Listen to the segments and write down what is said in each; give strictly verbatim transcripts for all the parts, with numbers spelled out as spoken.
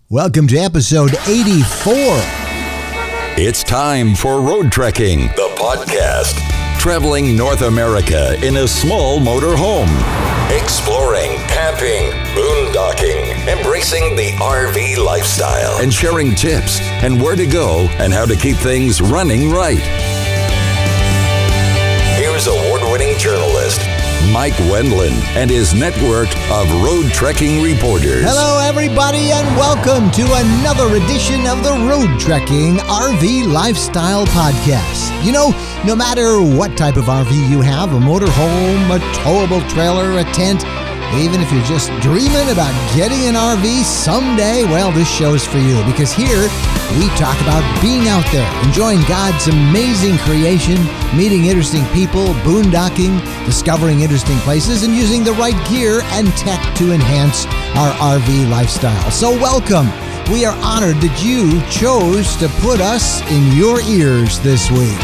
Welcome to episode eighty-four. It's time for Road Trekking, the podcast. Traveling North America in a small motor home. Exploring, camping, boondocking, embracing the R V lifestyle. And sharing tips and where to go and how to keep things running right. Here's award-winning journalist Mike Wendland and his network of road trekking reporters. Hello, everybody, and welcome to another edition of the Road Trekking R V Lifestyle Podcast. You know, no matter what type of R V you have, a motorhome, a towable trailer, a tent, even if you're just dreaming about getting an R V someday, well, this show's for you, because here we talk about being out there, enjoying God's amazing creation, meeting interesting people, boondocking, discovering interesting places, and using the right gear and tech to enhance our R V lifestyle. So welcome. We are honored that you chose to put us in your ears this week.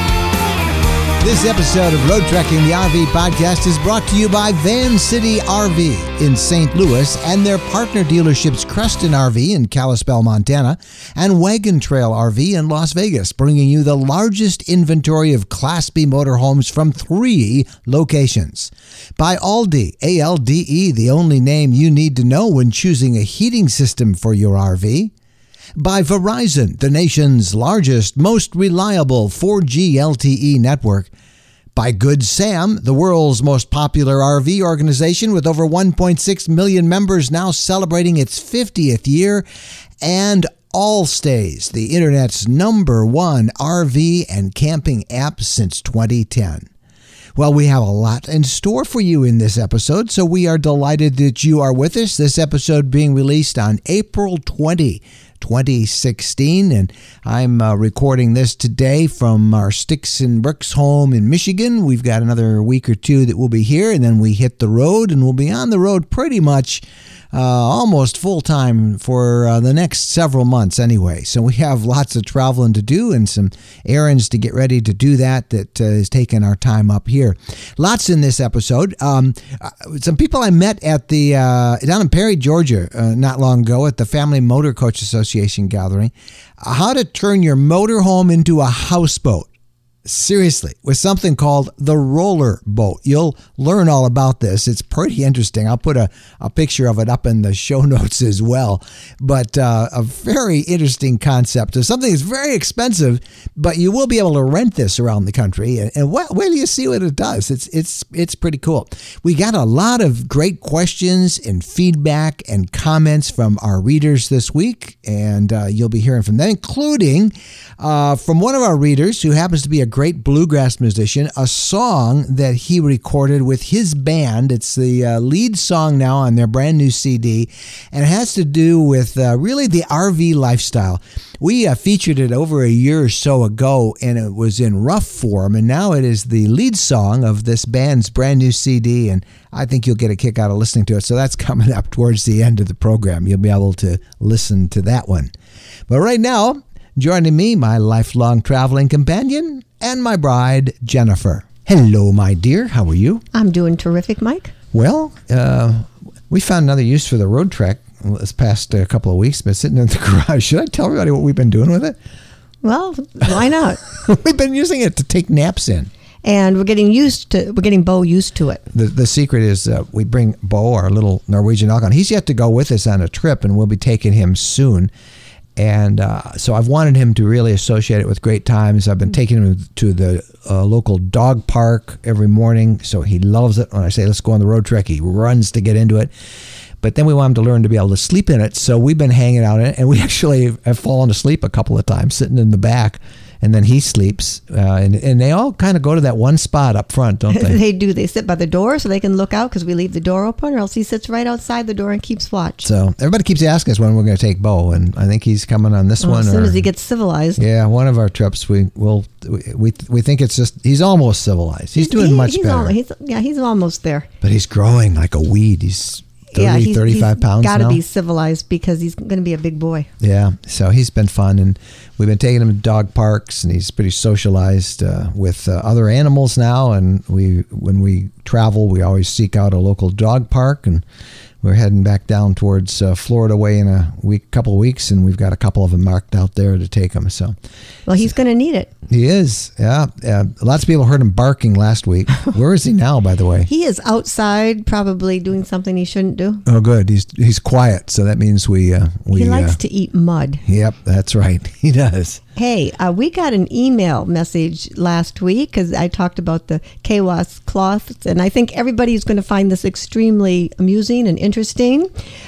This episode of Road Trekking, the R V podcast, is brought to you by Van City R V in Saint Louis and their partner dealerships Creston R V in Kalispell, Montana, and Wagon Trail R V in Las Vegas, bringing you the largest inventory of Class B motorhomes from three locations. By Alde, A L D E, the only name you need to know when choosing a heating system for your R V. By Verizon, the nation's largest, most reliable four G L T E network. By Good Sam, the world's most popular R V organization with over one point six million members now celebrating its fiftieth year. And Allstays, the internet's number one R V and camping app since twenty ten. Well, we have a lot in store for you in this episode, so we are delighted that you are with us. This episode being released on April twentieth, twenty sixteen, and I'm uh, recording this today from our Sticks and Bricks home in Michigan. We've got another week or two that we'll be here, and then we hit the road, and we'll be on the road pretty much uh, almost full-time for uh, the next several months anyway. So we have lots of traveling to do and some errands to get ready to do that that uh, is taking our time up here. Lots in this episode. Um, some people I met at the uh, down in Perry, Georgia, uh, not long ago at the Family Motor Coach Association gathering. How to turn your motorhome into a houseboat. Seriously, with something called the roller boat. You'll learn all about this. It's pretty interesting. I'll put a, a picture of it up in the show notes as well. But uh, a very interesting concept of something that's very expensive, but you will be able to rent this around the country. And, and wait, wait till you see what it does. It's it's it's pretty cool. We got a lot of great questions and feedback and comments from our readers this week, and uh, you'll be hearing from them, including uh, from one of our readers who happens to be a great bluegrass musician, a song that he recorded with his band. It's the uh, lead song now on their brand new C D, and it has to do with uh, really the R V lifestyle. We uh, featured it over a year or so ago, and it was in rough form, and now it is the lead song of this band's brand new C D, and I think you'll get a kick out of listening to it. So that's coming up towards the end of the program. You'll be able to listen to that one. But right now, joining me, my lifelong traveling companion, and my bride, Jennifer. Hello, my dear. How are you? I'm doing terrific, Mike. Well, uh, we found another use for the road trek this past uh, couple of weeks. Been sitting in the garage. Should I tell everybody what we've been doing with it? Well, why not? We've been using it to take naps in. And we're getting used to, we're getting Bo used to it. The the secret is uh, we bring Bo, our little Norwegian Algon. He's yet to go with us on a trip, and we'll be taking him soon. And uh, so I've wanted him to really associate it with great times. I've been taking him to the uh, local dog park every morning, so he loves it. When I say, let's go on the road trek, he runs to get into it. But then we want him to learn to be able to sleep in it, so we've been hanging out in it, and we actually have fallen asleep a couple of times sitting in the back. And then he sleeps, uh, and, and they all kind of go to that one spot up front, don't they? They do. They sit by the door so they can look out because we leave the door open, or else he sits right outside the door and keeps watch. So everybody keeps asking us when we're going to take Bo, and I think he's coming on this well, one. As soon or, as he gets civilized. Yeah, one of our trips, we will. We, we we think it's just, he's almost civilized. He's doing he, much he's better. Al, he's, yeah, he's almost there. But he's growing like a weed. He's thirty, yeah, he's, thirty-five he's pounds got to now. be civilized because he's going to be a big boy. Yeah, so he's been fun, and we've been taking him to dog parks, and he's pretty socialized uh, with uh, other animals now. And we, when we travel, we always seek out a local dog park, and we're heading back down towards uh, Florida way in a week, couple of weeks, and we've got a couple of them marked out there to take him. So, well, he's going to need it. He is. Yeah. Uh, lots of people heard him barking last week. Where is he now, by the way? He is outside, probably doing something he shouldn't do. Oh, good. He's he's quiet, so that means we uh, we. He likes uh, to eat mud. Yep, that's right. He does. Hey, uh, we got an email message last week because I talked about the K W A S cloths, and I think everybody's going to find this extremely amusing and interesting.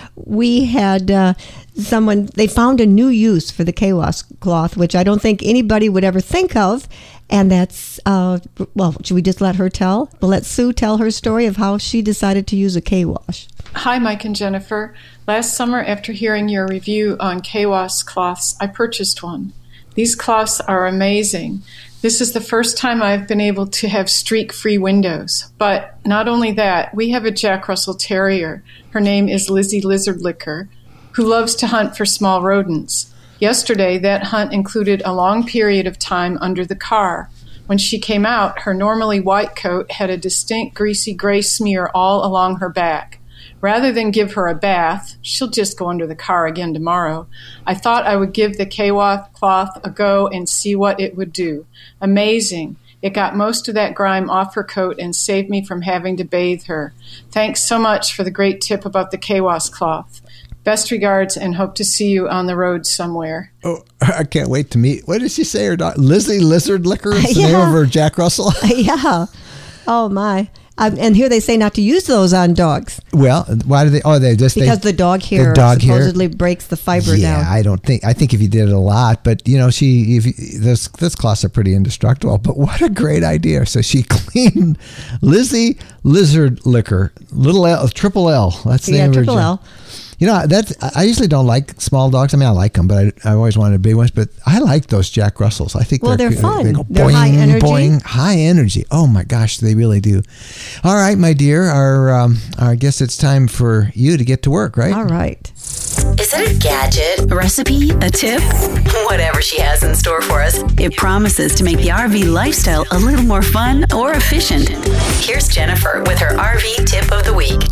We had uh, someone, they found a new use for the K W A S cloth, which I don't think anybody would ever think of, and that's, uh, well, should we just let her tell? We'll let Sue tell her story of how she decided to use a K-Wash. Hi, Mike and Jennifer. Last summer, after hearing your review on K W A S cloths, I purchased one. These cloths are amazing. This is the first time I've been able to have streak-free windows. But not only that, we have a Jack Russell Terrier. Her name is Lizzie Lizardlicker, who loves to hunt for small rodents. Yesterday, that hunt included a long period of time under the car. When she came out, her normally white coat had a distinct greasy gray smear all along her back. Rather than give her a bath, she'll just go under the car again tomorrow, I thought I would give the K W A S cloth a go and see what it would do. Amazing. It got most of that grime off her coat and saved me from having to bathe her. Thanks so much for the great tip about the K W A S cloth. Best regards, and hope to see you on the road somewhere. Oh, I can't wait to meet. What did she say? Her dog, Lizzie Lizardlicker? Is the Yeah. name of her Jack Russell? Yeah. Oh, my. Um, and here they say not to use those on dogs. Well, why do they? Oh, they just Because they, the dog hair the dog supposedly hair. breaks the fiber yeah, down. I don't think. I think if you did it a lot, but you know, she if you, those those cloths are pretty indestructible. But what a great idea! So she cleaned Lizzie Lizardlicker, little L, triple L. That's the Yeah, name of her. triple L. You know, that's, I usually don't like small dogs. I mean, I like them, but I, I always wanted big ones. But I like those Jack Russells. I think Well, they're, they're fun. They go They're boing, high energy. boing, high energy. Oh my gosh, they really do. All right, my dear. Our, um, I guess it's time for you to get to work, right? All right. Is it a gadget, a recipe, a tip? Whatever she has in store for us, it promises to make the R V lifestyle a little more fun or efficient. Here's Jennifer with her R V tip of the week.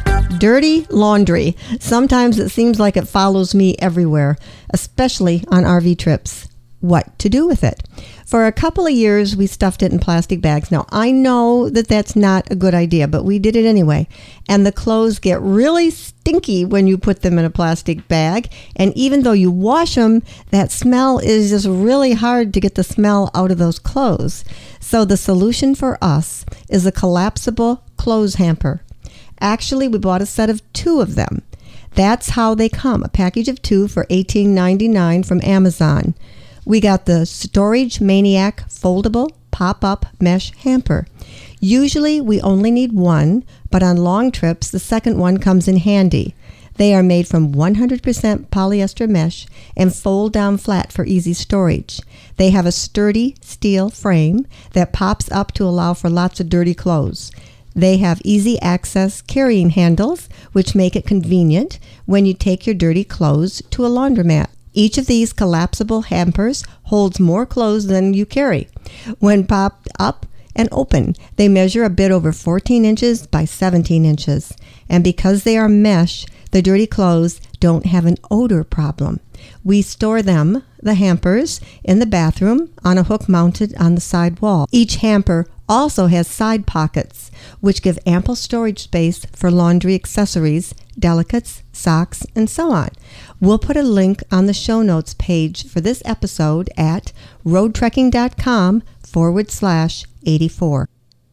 Dirty laundry. Sometimes it seems like it follows me everywhere, especially on R V trips. What to do with it? For a couple of years, we stuffed it in plastic bags. Now, I know that that's not a good idea, but we did it anyway. And the clothes get really stinky when you put them in a plastic bag. And even though you wash them, that smell is just really hard to get the smell out of those clothes. So the solution for us is a collapsible clothes hamper. Actually, we bought a set of two of them. That's how they come, a package of two for eighteen ninety-nine from Amazon. We got the Storage Maniac foldable pop-up mesh hamper. Usually, we only need one, but on long trips, the second one comes in handy. They are made from one hundred percent polyester mesh and fold down flat for easy storage. They have a sturdy steel frame that pops up to allow for lots of dirty clothes. They have easy access carrying handles, which make it convenient when you take your dirty clothes to a laundromat. Each of these collapsible hampers holds more clothes than you carry. When popped up and open, they measure a bit over fourteen inches by seventeen inches. And because they are mesh, the dirty clothes don't have an odor problem. We store them, the hampers, in the bathroom on a hook mounted on the side wall. Each hamper also has side pockets, which give ample storage space for laundry accessories, delicates, socks, and so on. We'll put a link on the show notes page for this episode at roadtrekking.com forward slash 84.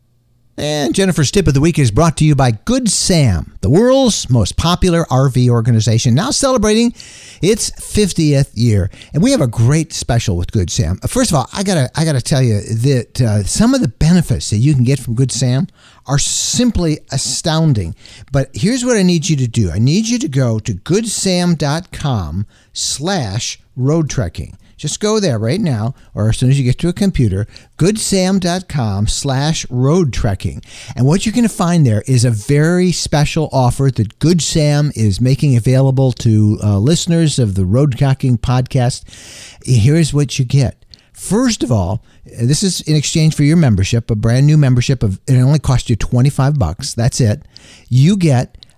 And Jennifer's tip of the week is brought to you by Good Sam, the world's most popular R V organization, now celebrating its fiftieth year. And we have a great special with Good Sam. First of all, I gotta I gotta tell you that uh, some of the benefits that you can get from Good Sam are simply astounding. But here's what I need you to do. I need you to go to goodsam.com slash road trekking. Just go there right now, or as soon as you get to a computer, goodsam.com slash road trekking. And what you're going to find there is a very special offer that Good Sam is making available to uh, listeners of the Road Trekking podcast. Here's what you get. First of all, this is in exchange for your membership, a brand new membership of, it only costs you twenty-five bucks. That's it. You get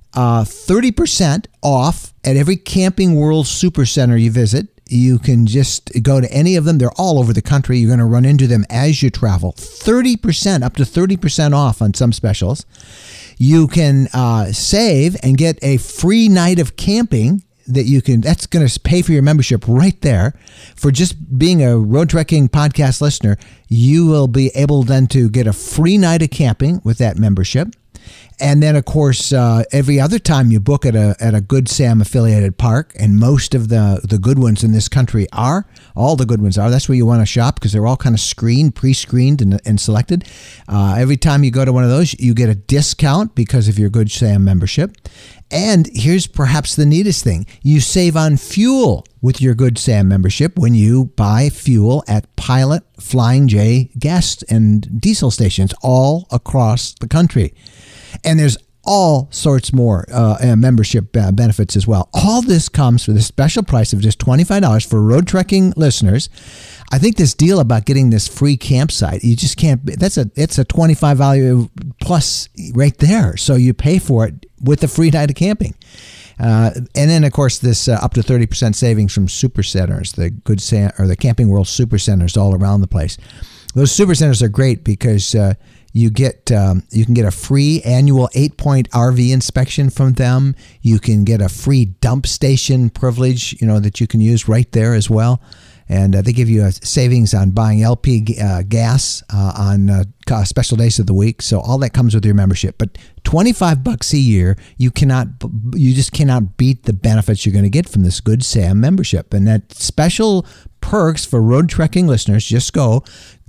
uh, thirty percent off at every Camping World Supercenter you visit. You can just go to any of them. They're all over the country. You're going to run into them as you travel. thirty percent, up to thirty percent off on some specials. You can uh, save and get a free night of camping that you can, that's going to pay for your membership right there. For just being a Road Trekking podcast listener, you will be able then to get a free night of camping with that membership. And then, of course, uh, every other time you book at a at a Good Sam affiliated park, and most of the, the good ones in this country are, all the good ones are, that's where you want to shop because they're all kind of screened, pre-screened and, and selected. Uh, every time you go to one of those, you get a discount because of your Good Sam membership. And here's perhaps the neatest thing. You save on fuel with your Good Sam membership when you buy fuel at Pilot, Flying J gas and diesel stations all across the country. And there's all sorts more uh, membership uh, benefits as well. All this comes for the special price of just twenty-five dollars for Road Trekking listeners. I think this deal about getting this free campsite, you just can't, that's a, it's a twenty-five value plus right there. So you pay for it with the free night of camping. Uh, and then, of course, this uh, up to thirty percent savings from super centers, the Good Sam, or the Camping World super centers all around the place. Those super centers are great because uh, you get um, you can get a free annual eight-point R V inspection from them. You can get a free dump station privilege, you know, that you can use right there as well. And uh, they give you a savings on buying L P uh, gas uh, on uh, special days of the week. So all that comes with your membership. But twenty-five bucks a year, you cannot, you just cannot beat the benefits you're going to get from this Good Sam membership. And that special perks for Road Trekking listeners, just go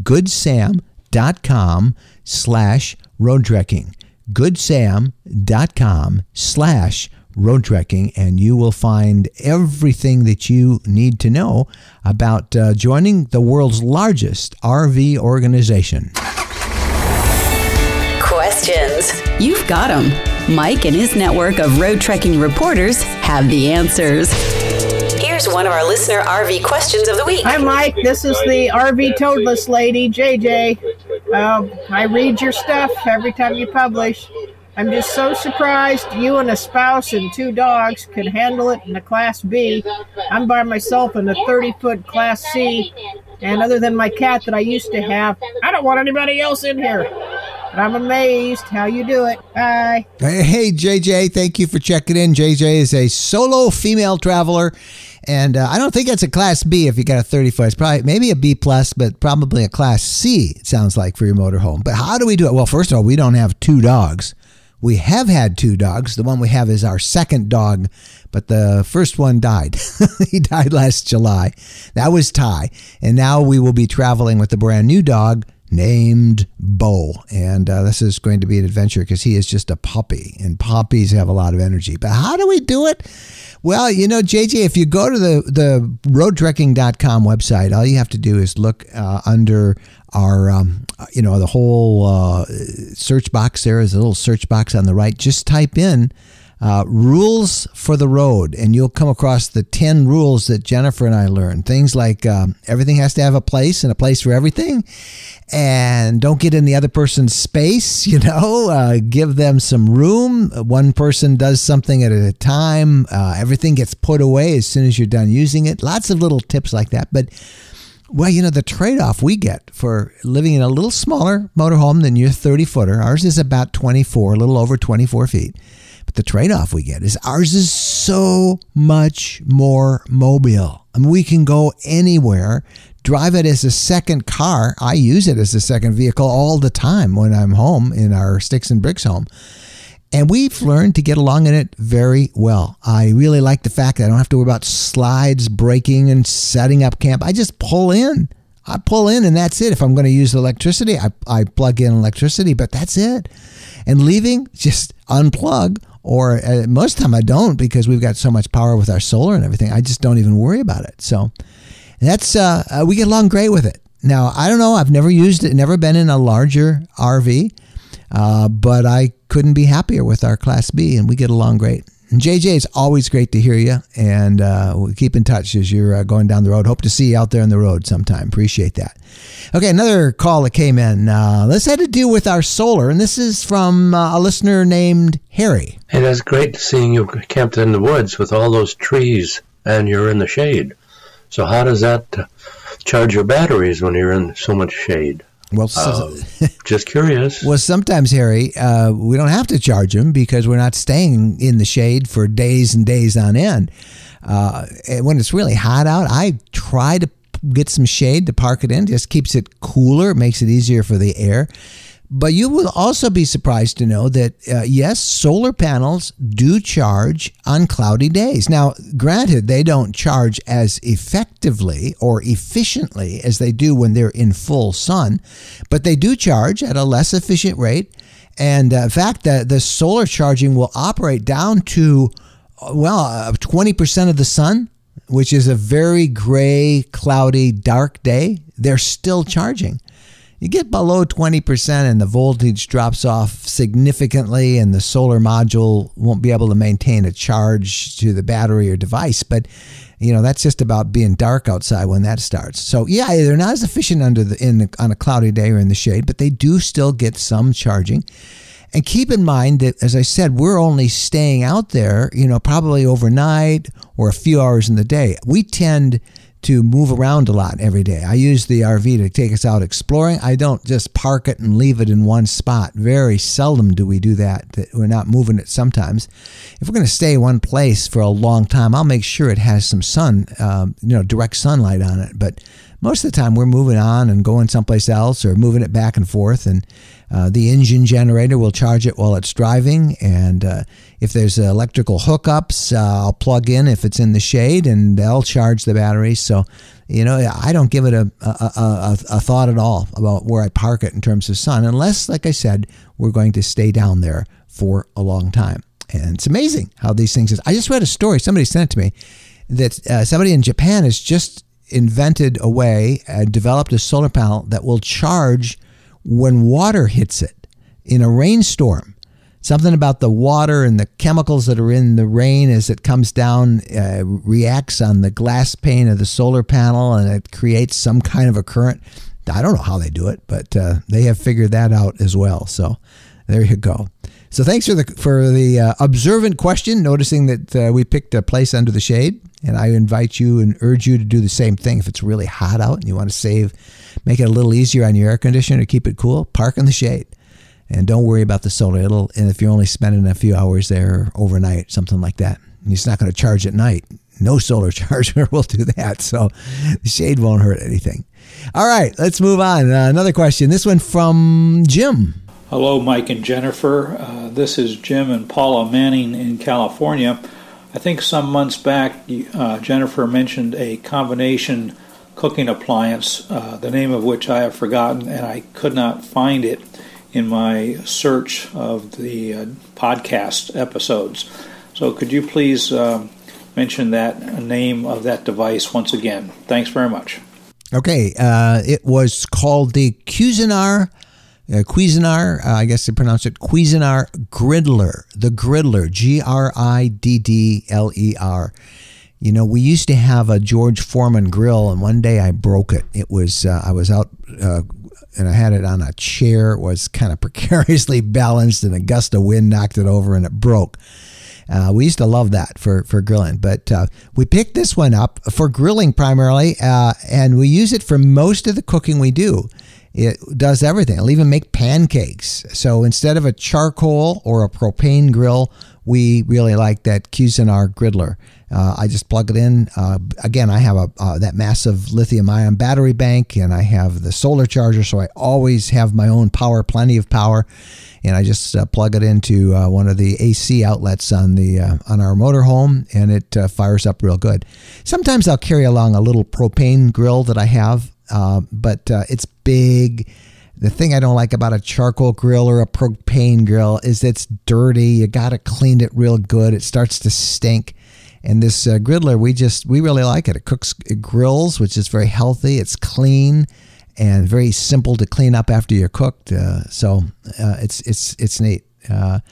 goodsam.com slash road trekking. goodsam.com slash road trekking, and you will find everything that you need to know about uh, joining the world's largest R V organization. Questions? You've got them. Mike and his network of road trekking reporters have the answers. Here's one of our listener R V questions of the week. Hi, Mike. This is the R V toadless lady, J J. Uh, I read your stuff every time you publish. I'm just so surprised you and a spouse and two dogs can handle it in a Class B. I'm by myself in a thirty-foot Class C, and other than my cat that I used to have, I don't want anybody else in here. But I'm amazed how you do it. Bye. Hey, J J, thank you for checking in. J J is a solo female traveler, and uh, I don't think it's a Class B if you got a thirty-foot. It's probably maybe a B plus, but probably a Class C, it sounds like, for your motorhome. But how do we do it? Well, first of all, we don't have two dogs. We have had two dogs. The one we have is our second dog, but the first one died. He died last July. That was Ty. And now we will be traveling with the brand new dog named Bo. And uh, this is going to be an adventure because he is just a puppy, and puppies have a lot of energy. But how do we do it? Well, you know, J J, if you go to the, the road trekking dot com website, all you have to do is look uh, under our, um, you know, the whole uh, search box. There is a little search box on the right. Just type in uh, rules for the road, and you'll come across the ten rules that Jennifer and I learned. Things like um, everything has to have a place and a place for everything. And don't get in the other person's space, you know, uh, give them some room. One person does something at a time. Uh, everything gets put away as soon as you're done using it. Lots of little tips like that. But, well, you know, the trade-off we get for living in a little smaller motorhome than your thirty-footer, ours is about twenty-four, a little over twenty-four feet. But the trade-off we get is ours is so much more mobile. I mean, we can go anywhere. Drive it as a second car. I use it as a second vehicle all the time when I'm home in our Sticks and Bricks home. And we've learned to get along in it very well. I really like the fact that I don't have to worry about slides, braking, and setting up camp. I just pull in. I pull in and that's it. If I'm going to use electricity, I, I plug in electricity, but that's it. And leaving, just unplug. Or uh, most of the time I don't because we've got so much power with our solar and everything. I just don't even worry about it. So that's uh, uh, we get along great with it. Now, I don't know. I've never used it, never been in a larger R V, uh, but I couldn't be happier with our Class B, and we get along great. And J J, it's always great to hear you, and uh, we'll keep in touch as you're uh, going down the road. Hope to see you out there on the road sometime. Appreciate that. Okay, another call that came in. Uh, this had to do with our solar, and this is from uh, a listener named Harry. Hey, that's great seeing you camped in the woods with all those trees, and you're in the shade. So how does that uh, charge your batteries when you're in so much shade? Well, so, uh, just curious. Well, sometimes, Harry, uh, we don't have to charge them because we're not staying in the shade for days and days on end. Uh, and when it's really hot out, I try to get some shade to park it in. Just keeps it cooler. It makes it easier for the air. But you will also be surprised to know that, uh, yes, solar panels do charge on cloudy days. Now, granted, they don't charge as effectively or efficiently as they do when they're in full sun, but they do charge at a less efficient rate. And uh, in fact, the, the solar charging will operate down to, well, uh, twenty percent of the sun, which is a very gray, cloudy, dark day. They're still charging. You get below twenty percent and the voltage drops off significantly and the solar module won't be able to maintain a charge to the battery or device. But, you know, that's just about being dark outside when that starts. So, yeah, they're not as efficient under the, in the, on a cloudy day or in the shade, but they do still get some charging. And keep in mind that, as I said, we're only staying out there, you know, probably overnight or a few hours in the day. We tend to move around a lot every day. I use the R V to take us out exploring. I don't just park it and leave it in one spot. Very seldom do we do that. That we're not moving it sometimes. If we're going to stay one place for a long time, I'll make sure it has some sun, um, you know, direct sunlight on it. But most of the time we're moving on and going someplace else or moving it back and forth. And uh, the engine generator will charge it while it's driving. And uh, if there's electrical hookups, uh, I'll plug in if it's in the shade and they'll charge the battery. So, you know, I don't give it a, a, a, a thought at all about where I park it in terms of sun, unless, like I said, we're going to stay down there for a long time. And it's amazing how these things is. I just read a story, somebody sent it to me, that uh, somebody in Japan has just invented a way and developed a solar panel that will charge when water hits it in a rainstorm. Something about the water and the chemicals that are in the rain as it comes down uh, reacts on the glass pane of the solar panel and it creates some kind of a current. I don't know how they do it, but uh, they have figured that out as well. So there you go. So thanks for the for the uh, observant question, noticing that uh, we picked a place under the shade. And I invite you and urge you to do the same thing. If it's really hot out and you want to save, make it a little easier on your air conditioner to keep it cool, park in the shade. And don't worry about the solar. It'll, and if you're only spending a few hours there overnight, something like that, and it's not going to charge at night. No solar charger will do that. So the shade won't hurt anything. All right, let's move on. Uh, another question. This one from Jim. Hello, Mike and Jennifer. Uh, this is Jim and Paula Manning in California. I think some months back, uh, Jennifer mentioned a combination cooking appliance, uh, the name of which I have forgotten, and I could not find it in my search of the uh, podcast episodes. So could you please uh, mention that name of that device once again? Thanks very much. Okay, uh, it was called the Cuisinart Uh, Cuisinart, uh, I guess they pronounce it Cuisinart Griddler, the Griddler, G R I D D L E R. You know, we used to have a George Foreman grill, and one day I broke it. It was, uh, I was out, uh, and I had it on a chair. It was kind of precariously balanced, and a gust of wind knocked it over, and it broke. Uh, we used to love that for, for grilling, but uh, we picked this one up for grilling primarily, uh, and we use it for most of the cooking we do. It does everything. It'll even make pancakes. So instead of a charcoal or a propane grill, we really like that Cuisinart Griddler. Uh, I just plug it in. Uh, again, I have a uh, that massive lithium-ion battery bank, and I have the solar charger, so I always have my own power, plenty of power. And I just uh, plug it into uh, one of the A C outlets on the uh, on our motorhome, and it uh, fires up real good. Sometimes I'll carry along a little propane grill that I have, uh, but uh, it's big. The thing I don't like about a charcoal grill or a propane grill is it's dirty. You got to clean it real good. It starts to stink. And this uh, Griddler, we just we really like it. It cooks, it grills, which is very healthy. It's clean and very simple to clean up after you're cooked. Uh, so uh, it's it's it's neat. Uh,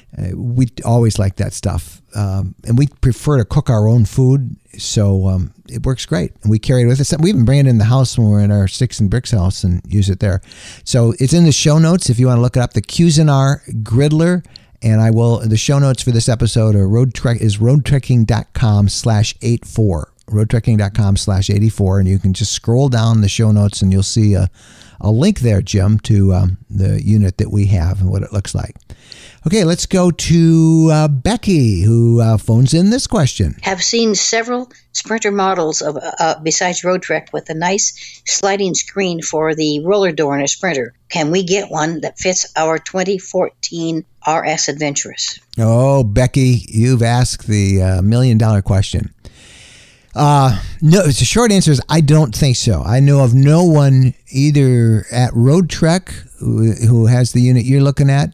Uh, we always like that stuff. Um, and we prefer to cook our own food, so um, it works great. And we carry it with us. We even bring it in the house when we're in our Sticks and Bricks house and use it there. So it's in the show notes if you want to look it up, the Cuisinart Griddler. And I will, the show notes for this episode are road trek is roadtrekking.com slash 84. roadtrekking.com slash 84. And you can just scroll down the show notes and you'll see a, a link there, Jim, to um, the unit that we have and what it looks like. Okay, let's go to uh, Becky, who uh, phones in this question. Have seen several Sprinter models of uh, besides Road Trek with a nice sliding screen for the roller door in a Sprinter. Can we get one that fits our twenty fourteen R S Adventurous? Oh, Becky, you've asked the uh, million dollar question. Uh, no, the short answer is I don't think so. I know of no one either at Road Trek who, who has the unit you're looking at,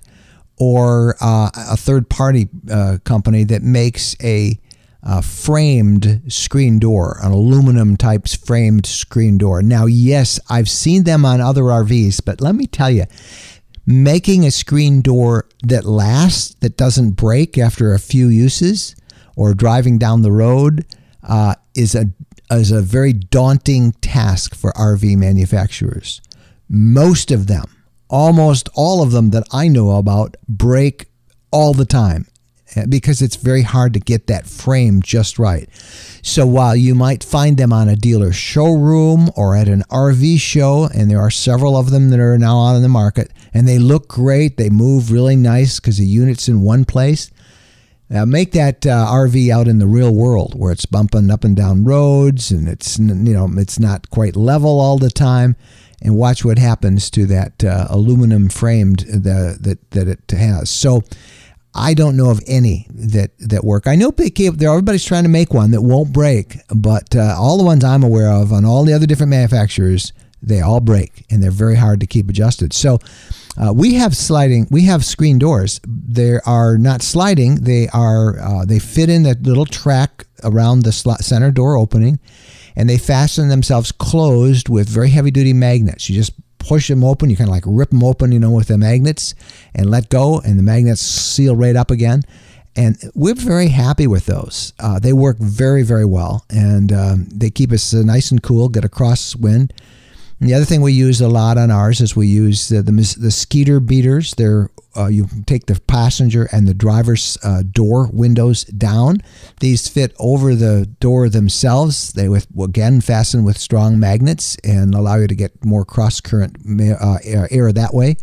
or uh, a third-party uh, company that makes a uh, framed screen door, an aluminum-type framed screen door. Now, yes, I've seen them on other R Vs, but let me tell you, making a screen door that lasts, that doesn't break after a few uses, or driving down the road, uh, is a is a very daunting task for R V manufacturers. Most of them, almost all of them that I know about, break all the time because it's very hard to get that frame just right. So while you might find them on a dealer showroom or at an R V show, and there are several of them that are now out on the market, and they look great, they move really nice because the unit's in one place, uh, make that uh, R V out in the real world where it's bumping up and down roads and it's, you know, it's not quite level all the time. And watch what happens to that uh, aluminum framed the, that that it has. So I don't know of any that, that work. I know everybody's trying to make one that won't break, but uh, all the ones I'm aware of on all the other different manufacturers, they all break, and they're very hard to keep adjusted. So uh, we have sliding, we have screen doors. They are not sliding. They are uh, they fit in that little track around the center door opening, and they fasten themselves closed with very heavy-duty magnets. You just push them open. You kind of like rip them open, you know, with the magnets and let go, and the magnets seal right up again. And we're very happy with those. Uh, they work very, very well, and um, they keep us uh, nice and cool, get a crosswind. And the other thing we use a lot on ours is we use the, the, the Skeeter beaters. They're Uh, you take the passenger and the driver's uh, door windows down. These fit over the door themselves. They, with again, fasten with strong magnets and allow you to get more cross-current uh, air that way.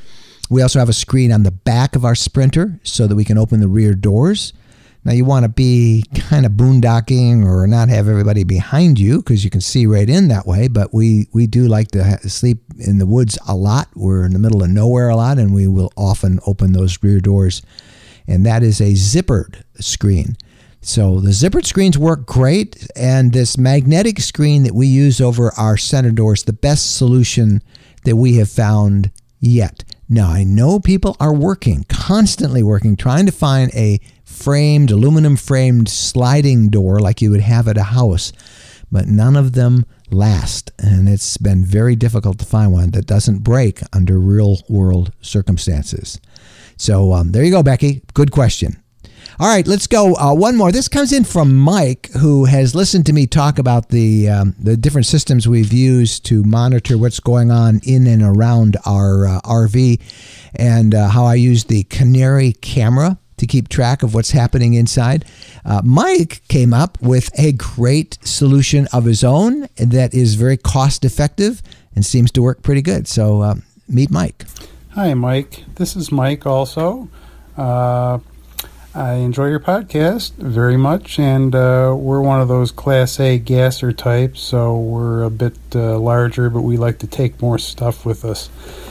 We also have a screen on the back of our Sprinter so that we can open the rear doors. Now, you want to be kind of boondocking or not have everybody behind you because you can see right in that way, but we, we do like to ha- sleep in the woods a lot. We're in the middle of nowhere a lot, and we will often open those rear doors, and that is a zippered screen. So the zippered screens work great, and this magnetic screen that we use over our center door is the best solution that we have found yet. Now, I know people are working, constantly working, trying to find a framed, aluminum framed sliding door like you would have at a house, but none of them last, and it's been very difficult to find one that doesn't break under real world circumstances. So um, there you go, Becky. Good question. All right, let's go. Uh, one more. This comes in from Mike, who has listened to me talk about the um, the different systems we've used to monitor what's going on in and around our uh, R V, and uh, how I use the Canary camera to keep track of what's happening inside. Uh, Mike came up with a great solution of his own that is very cost effective and seems to work pretty good. So uh, meet Mike. Hi, Mike. This is Mike also. Uh, I enjoy your podcast very much, and uh, we're one of those Class A gasser types, so we're a bit uh, larger, but we like to take more stuff with us.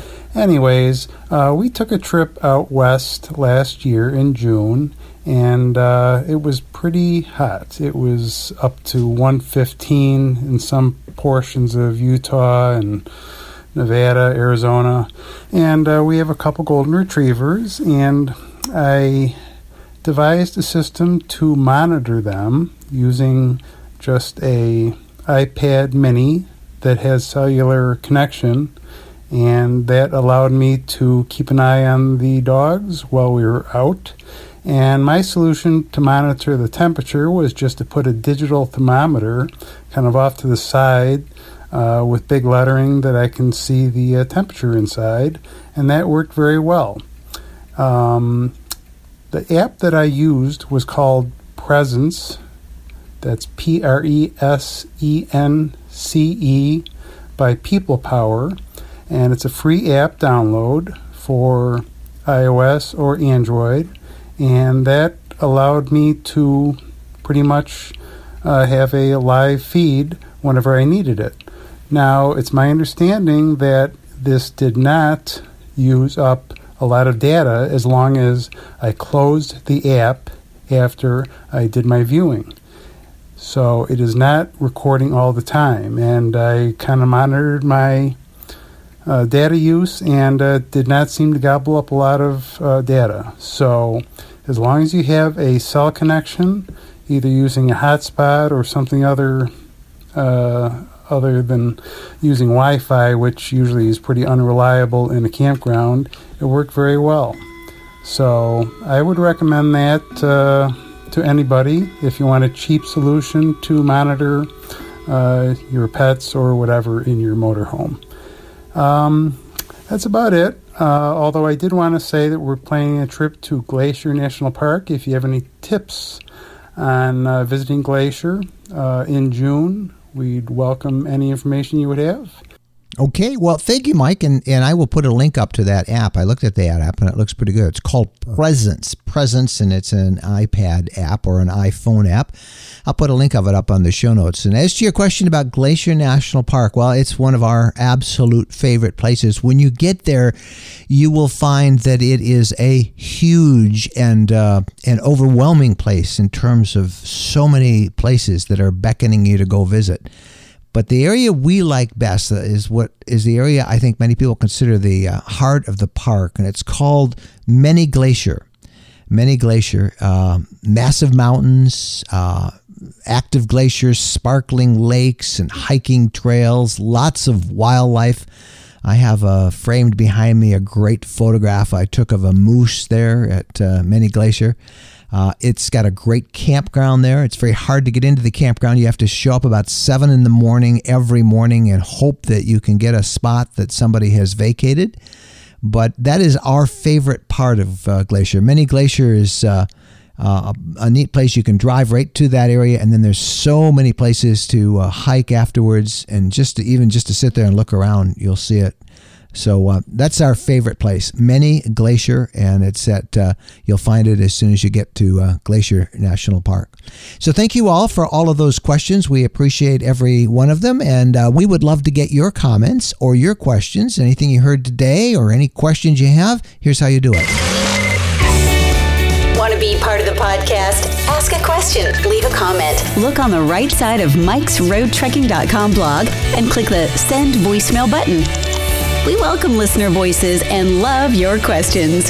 Anyways, uh, we took a trip out west last year in June, and uh, it was pretty hot. It was up to one fifteen in some portions of Utah and Nevada, Arizona, and uh, we have a couple golden retrievers, and I devised a system to monitor them using just a iPad mini that has cellular connection. and that allowed me to keep an eye on the dogs while we were out. And my solution to monitor the temperature was just to put a digital thermometer kind of off to the side uh, with big lettering that I can see the uh, temperature inside, and that worked very well. Um, the app that I used was called Presence. That's P R E S E N C E by People Power, and it's a free app download for iOS or Android, and that allowed me to pretty much uh, have a live feed whenever I needed it. Now, it's my understanding that this did not use up a lot of data as long as I closed the app after I did my viewing. So it is not recording all the time, and I kind of monitored my uh, data use, and uh, did not seem to gobble up a lot of uh, data. So as long as you have a cell connection, either using a hotspot or something other uh, other than using Wi-Fi, which usually is pretty unreliable in a campground, it worked very well. So I would recommend that uh, to anybody if you want a cheap solution to monitor uh, your pets or whatever in your motorhome. Um, that's about it. Uh, although I did want to say that we're planning a trip to Glacier National Park. If you have any tips on uh, visiting Glacier uh, in June, we'd welcome any information you would have. Okay, well, thank you, Mike, and, and I will put a link up to that app. I looked at that app, and it looks pretty good. It's called Presence, Presence, and it's an iPad app or an iPhone app. I'll put a link of it up on the show notes. And as to your question about Glacier National Park, well, it's one of our absolute favorite places. When you get there, you will find that it is a huge and uh, an overwhelming place in terms of so many places that are beckoning you to go visit. But the area we like best is what is the area I think many people consider the uh, heart of the park, and it's called Many Glacier. Many Glacier, uh, massive mountains, uh, active glaciers, sparkling lakes, and hiking trails, lots of wildlife. I have uh, framed behind me a great photograph I took of a moose there at uh, Many Glacier. Uh, it's got a great campground there. It's very hard to get into the campground. You have to show up about seven in the morning every morning and hope that you can get a spot that somebody has vacated. But that is our favorite part of uh, Glacier. Many Glacier is uh, uh, a neat place. You can drive right to that area, and then there's so many places to uh, hike afterwards, and just to, even just to sit there and look around, you'll see it. So uh, that's our favorite place, Many Glacier, and it's at, uh, you'll find it as soon as you get to uh, Glacier National Park. So thank you all for all of those questions. We appreciate every one of them, and uh, we would love to get your comments or your questions, anything you heard today or any questions you have. Here's how you do it. Want to be part of the podcast? Ask a question, leave a comment. Look on the right side of Mikes Road Trekking dot com blog and click the Send Voicemail button. We welcome listener voices and love your questions.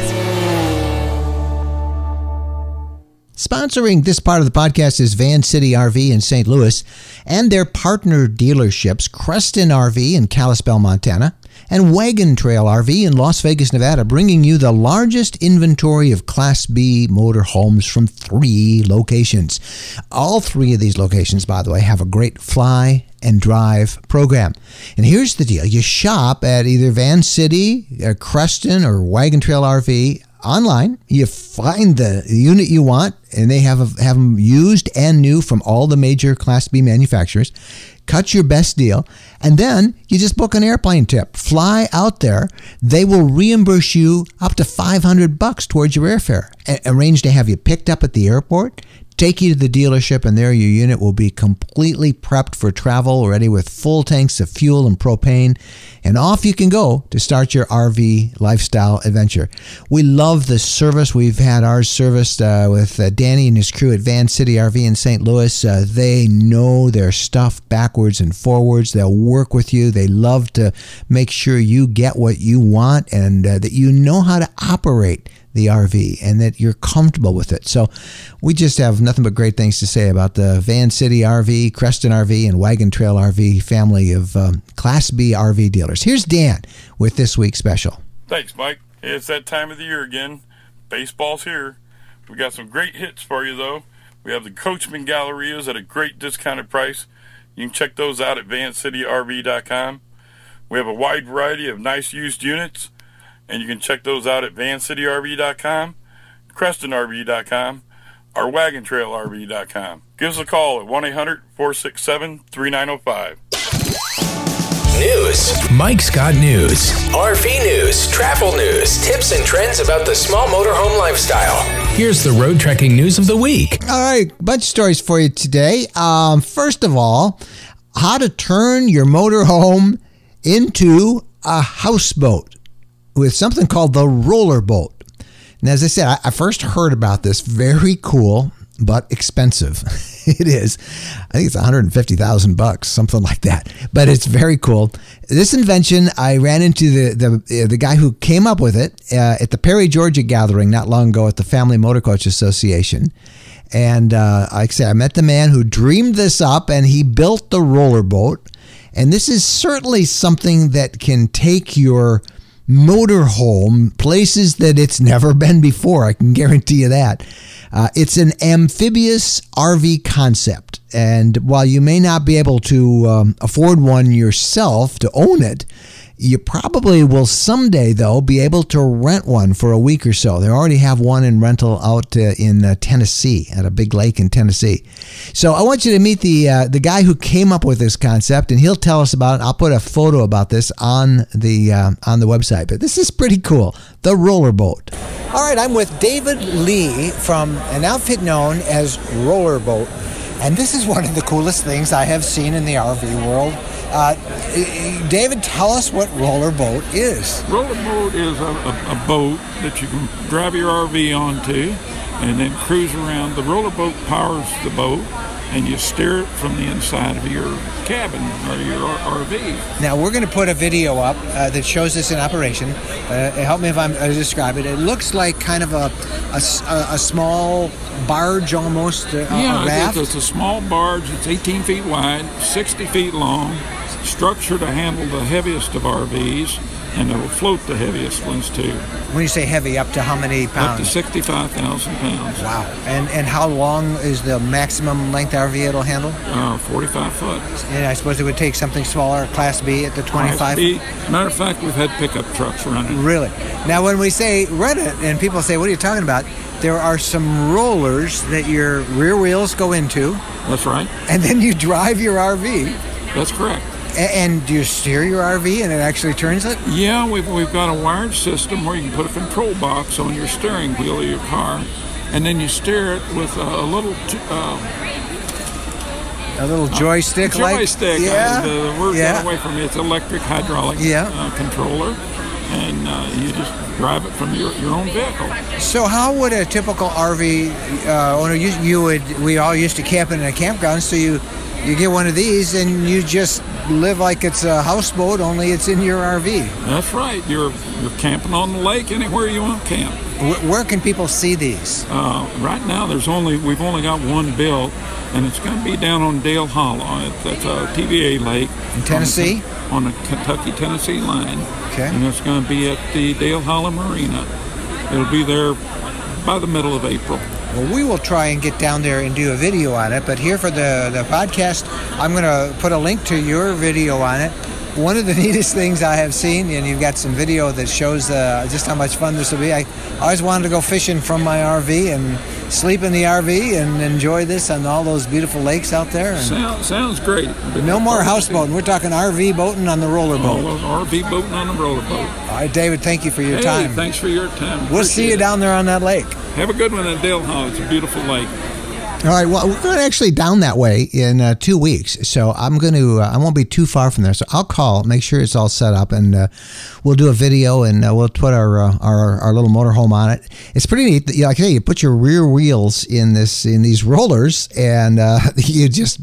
Sponsoring this part of the podcast is Van City R V in Saint Louis and their partner dealerships, Creston R V in Kalispell, Montana, and Wagon Trail R V in Las Vegas, Nevada, bringing you the largest inventory of Class B motorhomes from three locations. All three of these locations, by the way, have a great fly and drive program. And here's the deal. You shop at either Van City, or Creston, or Wagon Trail R V online. You find the unit you want, and they have, a, have them used and new from all the major Class B manufacturers. Cut your best deal, and then you just book an airplane trip. Fly out there. They will reimburse you up to five hundred bucks towards your airfare. A- arrange to have you picked up at the airport, take you to the dealership, and there your unit will be completely prepped for travel, ready with full tanks of fuel and propane, and off you can go to start your R V lifestyle adventure. We love the service. We've had ours serviced uh, with uh, Danny and his crew at Van City R V in Saint Louis. Uh, they know their stuff backwards and forwards. They'll work with you. They love to make sure you get what you want and uh, that you know how to operate the R V and that you're comfortable with it. So we just have nothing but great things to say about the Van City R V, Creston R V, and Wagon Trail R V family of um, Class B R V dealers. Here's Dan with this week's special. Thanks, Mike. Hey, it's that time of the year again. Baseball's here. We got some great hits for you, though. We have the Coachman Gallerias at a great discounted price. You can check those out at van city r v dot com. We have a wide variety of nice used units, and you can check those out at van city r v dot com, creston r v dot com, or wagon trail r v dot com. Give us a call at one eight hundred, four six seven, three nine zero five. News. Mike's got news. R V news, travel news, tips and trends about the small motorhome lifestyle. Here's the road trekking news of the week. All right, a bunch of stories for you today. Um, first of all, how to turn your motorhome into a houseboat with something called the roller boat. And as I said, I, I first heard about this. Very cool, but expensive. It is. I think it's one hundred fifty thousand bucks, something like that. But it's very cool. This invention, I ran into the the, the guy who came up with it uh, at the Perry, Georgia gathering not long ago at the Family Motor Coach Association. And uh, like I said, I met the man who dreamed this up, and he built the roller boat. And this is certainly something that can take your motorhome places that it's never been before. I can guarantee you that. Uh, it's an amphibious R V concept. And while you may not be able to um, afford one yourself to own it, you probably will someday, though, be able to rent one for a week or so. They already have one in rental out uh, in uh, Tennessee, at a big lake in Tennessee. So I want you to meet the uh, the guy who came up with this concept, and he'll tell us about it. I'll put a photo about this on the uh, on the website. But this is pretty cool, the roller boat. All right, I'm with David Lee from an outfit known as Roller Boat. And this is one of the coolest things I have seen in the R V world. Uh, David, tell us what roller boat is. Roller boat is a, a, a boat that you can drive your R V onto and then cruise around. The roller boat powers the boat, and you steer it from the inside of your cabin or your R V. Now, we're going to put a video up uh, that shows this in operation. Uh, help me if I'm uh, describe it. It looks like kind of a, a, a small barge almost, uh, yeah, a raft. It's, it's a small barge. It's eighteen feet wide, sixty feet long, structured to handle the heaviest of R Vs, and it will float the heaviest ones too. When you say heavy, up to how many pounds? Up to sixty-five thousand pounds. Wow. And and how long is the maximum length R V it'll handle? Uh, forty-five foot. And I suppose it would take something smaller, Class B at the twenty-five? Class B. Matter of fact, we've had pickup trucks running. Really? Now, when we say rent it, and people say, what are you talking about? There are some rollers that your rear wheels go into. That's right. And then you drive your R V. That's correct. And do you steer your R V and it actually turns it? Yeah, we've, we've got a wired system where you can put a control box on your steering wheel of your car, and then you steer it with a little t- uh, a little joystick, uh, like joystick. Yeah, uh, the, the word yeah. got away from me. It's electric hydraulic yeah. uh, controller, and uh, you just drive it from your, your own vehicle. So how would a typical R V uh, owner? You, you would. We all used to camp in a campground, so you. You get one of these and you just live like it's a houseboat, only it's in your R V. That's right. You're you're camping on the lake anywhere you want to camp. Where, where can people see these? Uh, right now, there's only we've only got one built, and it's going to be down on Dale Hollow. That's a T V A lake in Tennessee, on the, on the Kentucky-Tennessee line. Okay. And it's going to be at the Dale Hollow Marina. It'll be there by the middle of April. Well, we will try and get down there and do a video on it, but here for the, the podcast, I'm going to put a link to your video on it. One of the neatest things I have seen, and you've got some video that shows uh, just how much fun this will be. I always wanted to go fishing from my R V and sleep in the R V and enjoy this on all those beautiful lakes out there. And Sound, sounds great. No more houseboating. We're talking R V boating on the roller boat. Oh, well, R V boating on the roller boat. All right, David, thank you for your hey, time. Thanks for your time. We'll Appreciate see you it. down there on that lake. Have a good one at Dale Hollow. It's a beautiful lake. All right, well, we're going to actually down that way in uh, two weeks, so I'm going to, uh, I won't be too far from there, so I'll call, make sure it's all set up, and uh, we'll do a video, and uh, we'll put our, uh, our our little motorhome on it. It's pretty neat. Like I say, you put your rear wheels in this in these rollers, and uh, you just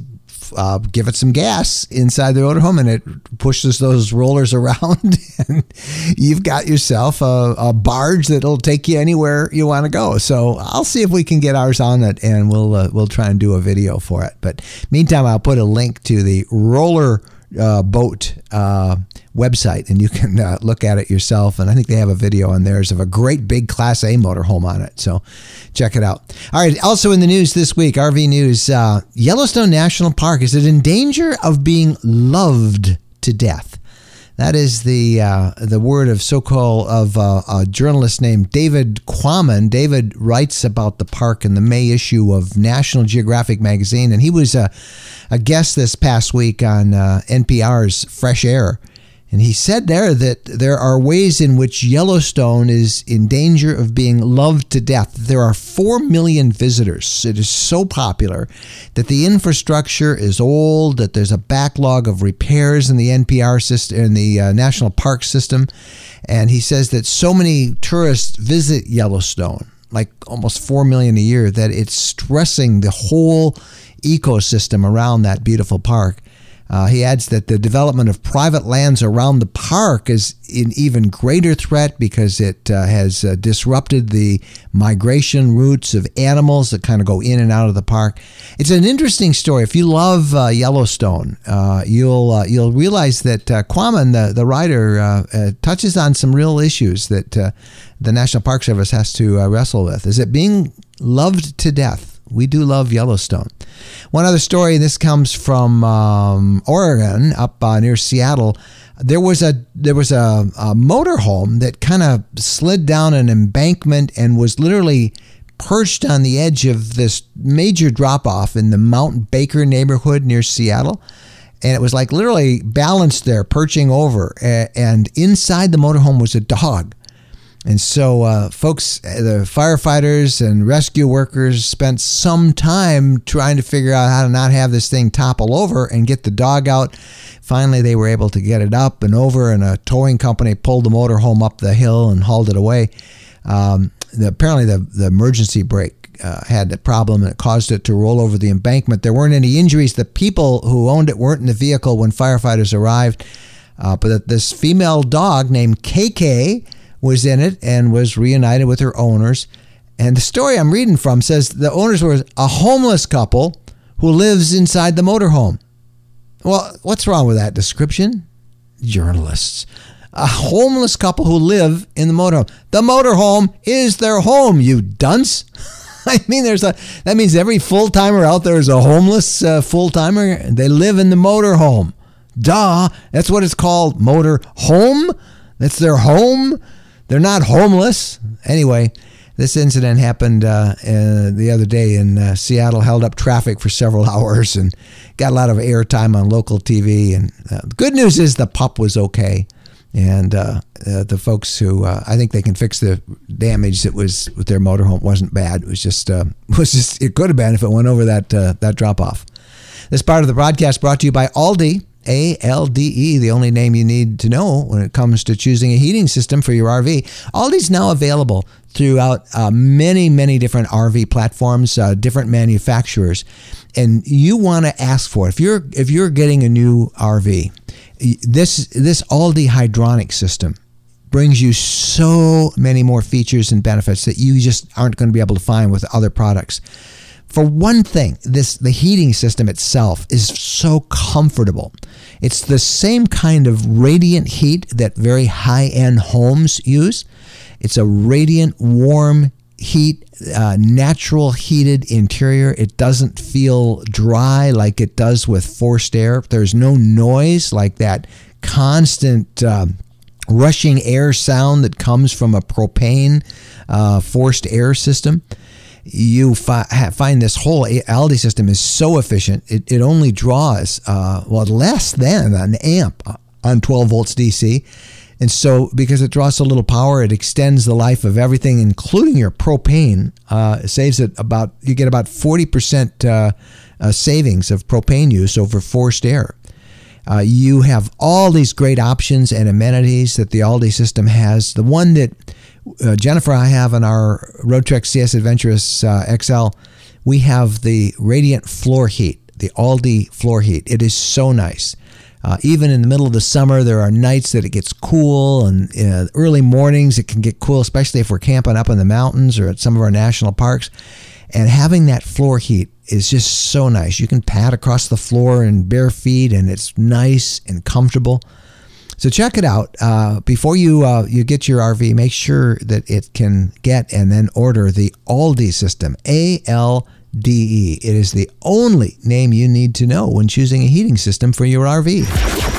yourself, uh, give it some gas inside the motorhome, and it pushes those rollers around, and you've got yourself a, a barge that'll take you anywhere you want to go. So I'll see if we can get ours on it, and we'll uh, we'll try and do a video for it. But meantime, I'll put a link to the roller uh, boat uh, website, and you can uh, look at it yourself. And I think they have a video on theirs of a great big Class A motorhome on it. So check it out. All right. Also in the news this week, R V news, uh, Yellowstone National Park is in danger of being loved to death. That is the uh, the word of so-called of uh, a journalist named David Quammen. David writes about the park in the May issue of National Geographic magazine, and he was a, a guest this past week on uh, N P R's Fresh Air. And he said there that there are ways in which Yellowstone is in danger of being loved to death. There are four million visitors. It is so popular that the infrastructure is old, that there's a backlog of repairs in the N P R system, in the uh, National Park system. And he says that so many tourists visit Yellowstone, like almost four million a year, that it's stressing the whole ecosystem around that beautiful park. Uh, he adds that the development of private lands around the park is an even greater threat because it uh, has uh, disrupted the migration routes of animals that kind of go in and out of the park. It's an interesting story. If you love uh, Yellowstone, uh, you'll uh, you'll realize that uh, Quammen, the, the writer, uh, uh, touches on some real issues that uh, the National Park Service has to uh, wrestle with. Is it being loved to death? We do love Yellowstone. One other story, this comes from um, Oregon, up uh, near Seattle. There was a there was a, a motorhome that kind of slid down an embankment and was literally perched on the edge of this major drop-off in the Mount Baker neighborhood near Seattle. And it was like literally balanced there, perching over. And inside the motorhome was a dog. And so uh, folks, the firefighters and rescue workers spent some time trying to figure out how to not have this thing topple over and get the dog out. Finally, they were able to get it up and over, and a towing company pulled the motorhome up the hill and hauled it away. Um, the, apparently, the, the emergency brake uh, had a problem, and it caused it to roll over the embankment. There weren't any injuries. The people who owned it weren't in the vehicle when firefighters arrived. Uh, but this female dog named K K was in it and was reunited with her owners. And the story I'm reading from says the owners were a homeless couple who lives inside the motorhome. Well, what's wrong with that description? Journalists. A homeless couple who live in the motorhome. The motorhome is their home, you dunce. I mean, there's a that means every full-timer out there is a homeless uh, full-timer. They live in the motorhome. Duh. That's what it's called, motor home. That's their home. They're not homeless. Anyway, this incident happened uh, uh, the other day in uh, Seattle, held up traffic for several hours and got a lot of airtime on local T V. And uh, the good news is the pup was okay. And uh, uh, the folks who, uh, I think they can fix the damage that was with their motorhome wasn't bad. It was just, uh, was just it could have been if it went over that, uh, that drop-off. This part of the broadcast brought to you by Alde. A L D E, the only name you need to know when it comes to choosing a heating system for your R V. Aldi's now available throughout uh, many, many different R V platforms, uh, different manufacturers, and you want to ask for it. If you're if you're getting a new R V, this this Alde hydronic system brings you so many more features and benefits that you just aren't going to be able to find with other products. For one thing, this the heating system itself is so comfortable. It's the same kind of radiant heat that very high-end homes use. It's a radiant, warm heat, uh, natural heated interior. It doesn't feel dry like it does with forced air. There's no noise like that constant uh, rushing air sound that comes from a propane uh, forced air system. You fi- find this whole Alde system is so efficient. It, it only draws, uh, well, less than an amp on twelve volts D C. And so because it draws so little power, it extends the life of everything, including your propane. Uh, it saves it about, you get about forty percent uh, uh, savings of propane use over forced air. Uh, you have all these great options and amenities that the Alde system has. The one that Uh, Jennifer and I have on our Roadtrek C S Adventurous uh, X L, we have the radiant floor heat the Aldi floor heat. It is so nice. Uh, even in the middle of the summer, there are nights that it gets cool, and uh, early mornings it can get cool, especially if we're camping up in the mountains or at some of our national parks. And having that floor heat is just so nice. You can pad across the floor in bare feet, and it's nice and comfortable. So check it out. Uh, before you uh, you get your R V, make sure that it can get and then order the Aldi system, A L D E. It is the only name you need to know when choosing a heating system for your R V.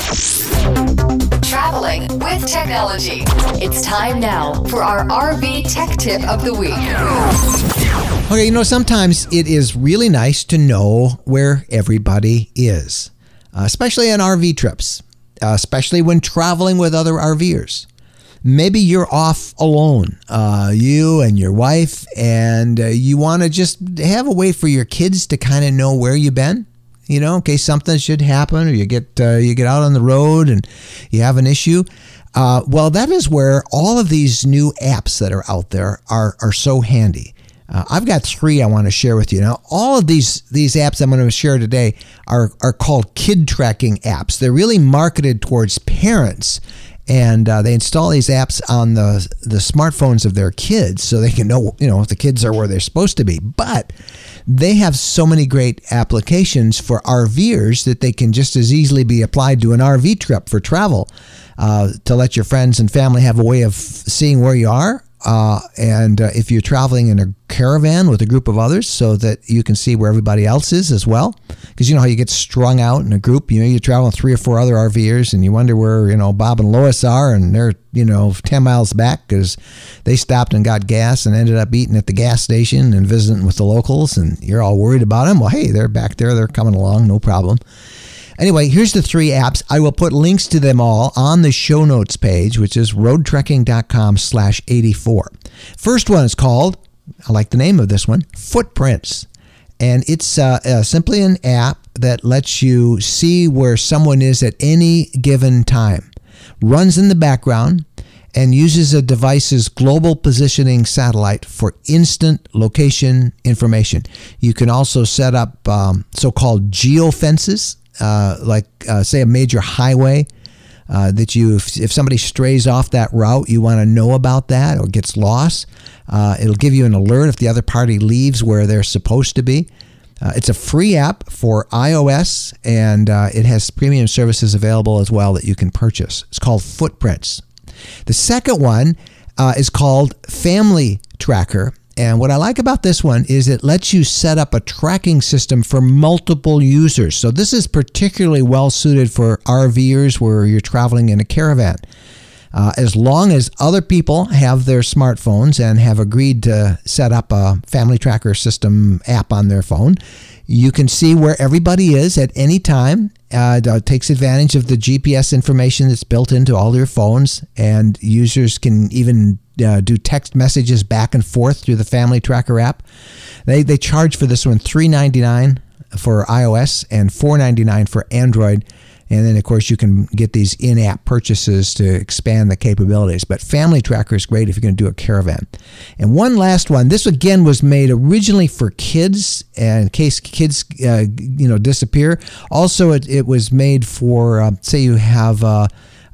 Traveling with technology. It's time now for our R V tech tip of the week. Okay, you know, sometimes it is really nice to know where everybody is, uh, especially on R V trips. Uh, especially when traveling with other RVers. Maybe you're off alone, uh, you and your wife, and uh, you want to just have a way for your kids to kind of know where you've been, you know, in case something should happen, or you get uh, you get out on the road and you have an issue. Uh, well, that is where all of these new apps that are out there are are so handy. Uh, I've got three I want to share with you. Now, all of these these apps I'm going to share today are, are called kid tracking apps. They're really marketed towards parents, and uh, they install these apps on the the smartphones of their kids so they can know, you know, if the kids are where they're supposed to be. But they have so many great applications for RVers that they can just as easily be applied to an R V trip for travel, uh, to let your friends and family have a way of seeing where you are. Uh, and uh, if you're traveling in a caravan with a group of others, so that you can see where everybody else is as well. Because you know how you get strung out in a group, you know, you travel with three or four other RVers and you wonder where, you know, Bob and Lois are, and they're, you know, ten miles back because they stopped and got gas and ended up eating at the gas station and visiting with the locals, and you're all worried about them. Well, hey, they're back there. They're coming along. No problem. Anyway, here's the three apps. I will put links to them all on the show notes page, which is roadtrekking.com slash 84. First one is called, I like the name of this one, Footprints. And it's uh, uh, simply an app that lets you see where someone is at any given time. Runs in the background and uses a device's global positioning satellite for instant location information. You can also set up um, so-called geofences. Uh, like, uh, say, a major highway uh, that you, if, if somebody strays off that route, you want to know about that or gets lost. Uh, it'll give you an alert if the other party leaves where they're supposed to be. Uh, it's a free app for iOS, and uh, it has premium services available as well that you can purchase. It's called Footprints. The second one uh, is called Family Tracker. And what I like about this one is it lets you set up a tracking system for multiple users. So this is particularly well suited for RVers where you're traveling in a caravan. Uh, as long as other people have their smartphones and have agreed to set up a family tracker system app on their phone, you can see where everybody is at any time. Uh, it takes advantage of the G P S information that's built into all your phones, and users can even uh, do text messages back and forth through the Family Tracker app. They they charge for this one three ninety-nine for iOS and four ninety-nine for Android. And then, of course, you can get these in-app purchases to expand the capabilities. But Family Tracker is great if you're going to do a caravan. And one last one. This, again, was made originally for kids, and in case kids, uh, you know, disappear. Also, it, it was made for, uh, say you have, uh,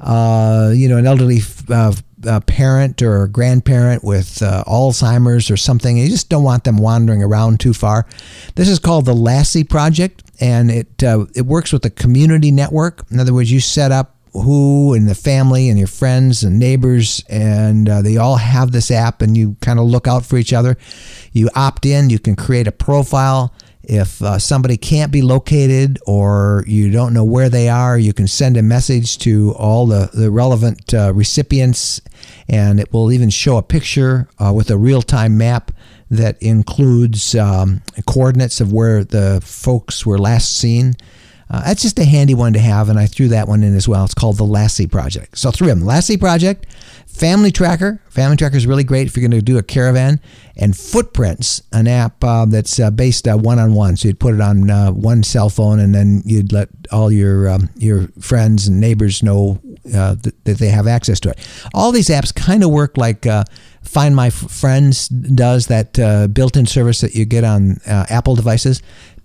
uh, you know, an elderly uh, uh, parent or a grandparent with uh, Alzheimer's or something, and you just don't want them wandering around too far. This is called the Lassie Project. And it uh, it works with a community network. In other words, you set up who in the family and your friends and neighbors, and uh, they all have this app, and you kind of look out for each other. You opt in. You can create a profile. If uh, somebody can't be located or you don't know where they are, you can send a message to all the, the relevant uh, recipients, and it will even show a picture uh, with a real-time map that includes um, coordinates of where the folks were last seen. Uh, that's just a handy one to have, and I threw that one in as well. It's called the Lassie Project. So three of them: Lassie Project, Family Tracker. Family Tracker is really great if you're going to do a caravan, and Footprints, an app uh, that's uh, based uh, one-on-one. So you'd put it on uh, one cell phone, and then you'd let all your um, your friends and neighbors know uh, th- that they have access to it. All these apps kind of work like uh, Find My Friends does, that uh, built-in service that you get on uh, Apple devices.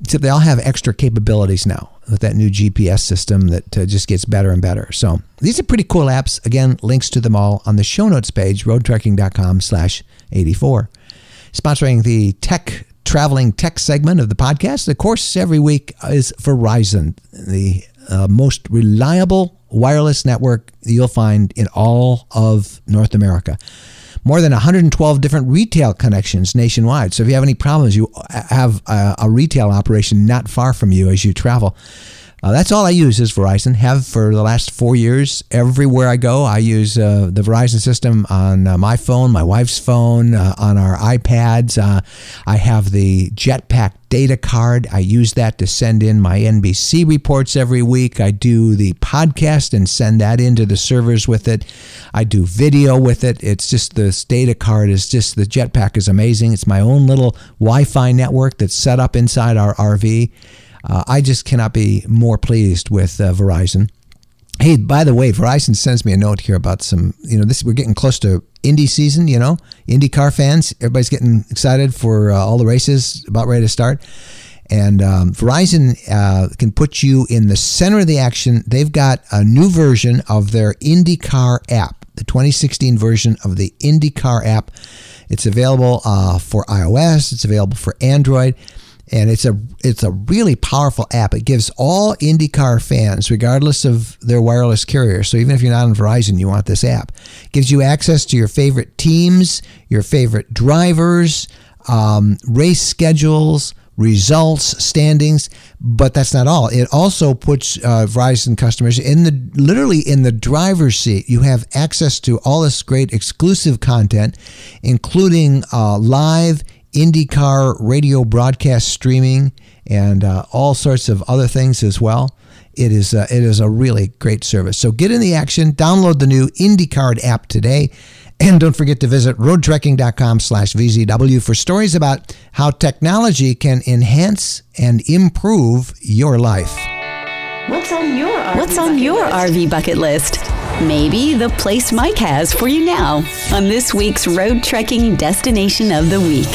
except they all have extra capabilities now with that new G P S system that uh, just gets better and better. So these are pretty cool apps. Again, links to them all on the show notes page, roadtrekking.com slash 84. Sponsoring the tech traveling tech segment of the podcast, of course, every week is Verizon, the uh, most reliable wireless network you'll find in all of North America. More than one hundred twelve different retail connections nationwide. So if you have any problems, you have a, a retail operation not far from you as you travel. Uh, that's all I use is Verizon. Have for the last four years. Everywhere I go, I use uh, the Verizon system on uh, my phone, my wife's phone, uh, on our iPads. Uh, I have the Jetpack data card. I use that to send in my N B C reports every week. I do the podcast and send that into the servers with it. I do video with it. It's just this data card is just, the Jetpack is amazing. It's my own little Wi-Fi network that's set up inside our R V. Uh, I just cannot be more pleased with uh, Verizon. Hey, by the way, Verizon sends me a note here about some, you know, this we're getting close to Indy season, you know, IndyCar fans. Everybody's getting excited for uh, all the races about ready to start. And um, Verizon uh, can put you in the center of the action. They've got a new version of their IndyCar app, the twenty sixteen version of the IndyCar app. It's available uh, for iOS. It's available for Android. And it's a it's a really powerful app. It gives all IndyCar fans, regardless of their wireless carrier, so even if you're not on Verizon, you want this app, it gives you access to your favorite teams, your favorite drivers, um, race schedules, results, standings. But that's not all. It also puts uh, Verizon customers in the literally in the driver's seat. You have access to all this great exclusive content, including uh, live IndyCar radio broadcast streaming and uh, all sorts of other things as well. It is uh, it is a really great service. So get in the action. Download the new IndyCar app today. And don't forget to visit roadtrekking.com slash VZW for stories about how technology can enhance and improve your life. What's on your R V What's on your R V bucket list? Maybe the place Mike has for you now on this week's Road Trekking Destination of the Week.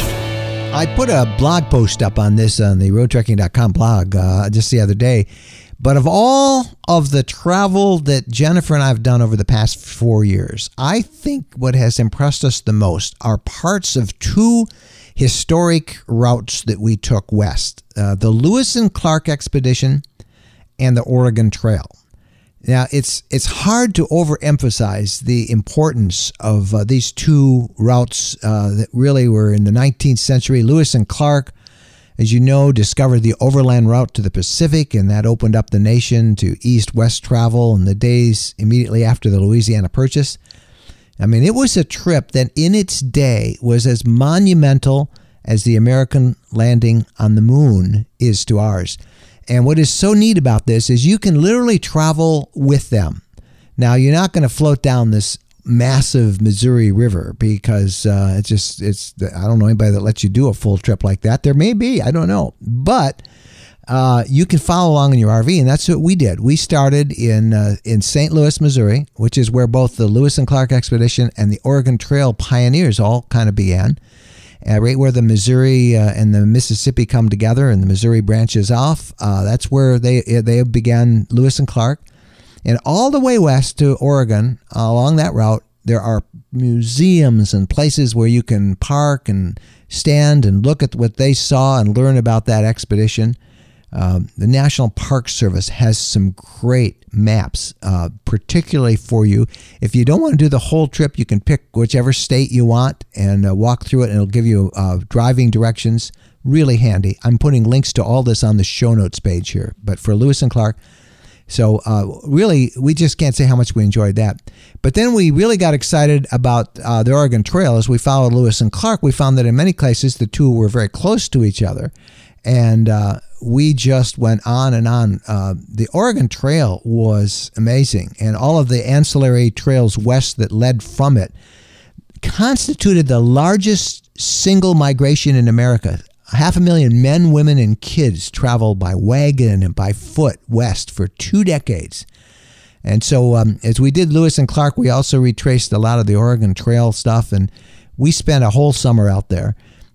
I put a blog post up on this on the road trekking dot com blog uh, just the other day. But of all of the travel that Jennifer and I have done over the past four years, I think what has impressed us the most are parts of two historic routes that we took west. Uh, the Lewis and Clark expedition and the Oregon Trail. Now, it's it's hard to overemphasize the importance of uh, these two routes uh, that really were in the nineteenth century. Lewis and Clark, as you know, discovered the overland route to the Pacific, and that opened up the nation to east-west travel in the days immediately after the Louisiana Purchase. I mean, it was a trip that in its day was as monumental as the American landing on the moon is to ours. And what is so neat about this is you can literally travel with them. Now, you're not going to float down this massive Missouri River because uh, it's just, it's, I don't know anybody that lets you do a full trip like that. There may be, I don't know. But uh, you can follow along in your R V, and that's what we did. We started in uh, in Saint Louis, Missouri, which is where both the Lewis and Clark expedition and the Oregon Trail pioneers all kind of began. Uh, right where the Missouri uh, and the Mississippi come together and the Missouri branches off, uh, that's where they they began Lewis and Clark. And all the way west to Oregon, uh, along that route, there are museums and places where you can park and stand and look at what they saw and learn about that expedition. Um, the National Park Service has some great maps, uh, particularly for you. If you don't want to do the whole trip, you can pick whichever state you want and uh, walk through it, and it'll give you uh, driving directions. Really handy. I'm putting links to all this on the show notes page here. But for Lewis and Clark, so uh, really, we just can't say how much we enjoyed that. But then we really got excited about uh, the Oregon Trail. As we followed Lewis and Clark, we found that in many places the two were very close to each other. And uh, we just went on and on. Uh, the Oregon Trail was amazing, and all of the ancillary trails west that led from it constituted the largest single migration in America. Half a million men, women, and kids traveled by wagon and by foot west for two decades. And so um, as we did Lewis and Clark, we also retraced a lot of the Oregon Trail stuff, and we spent a whole summer out there.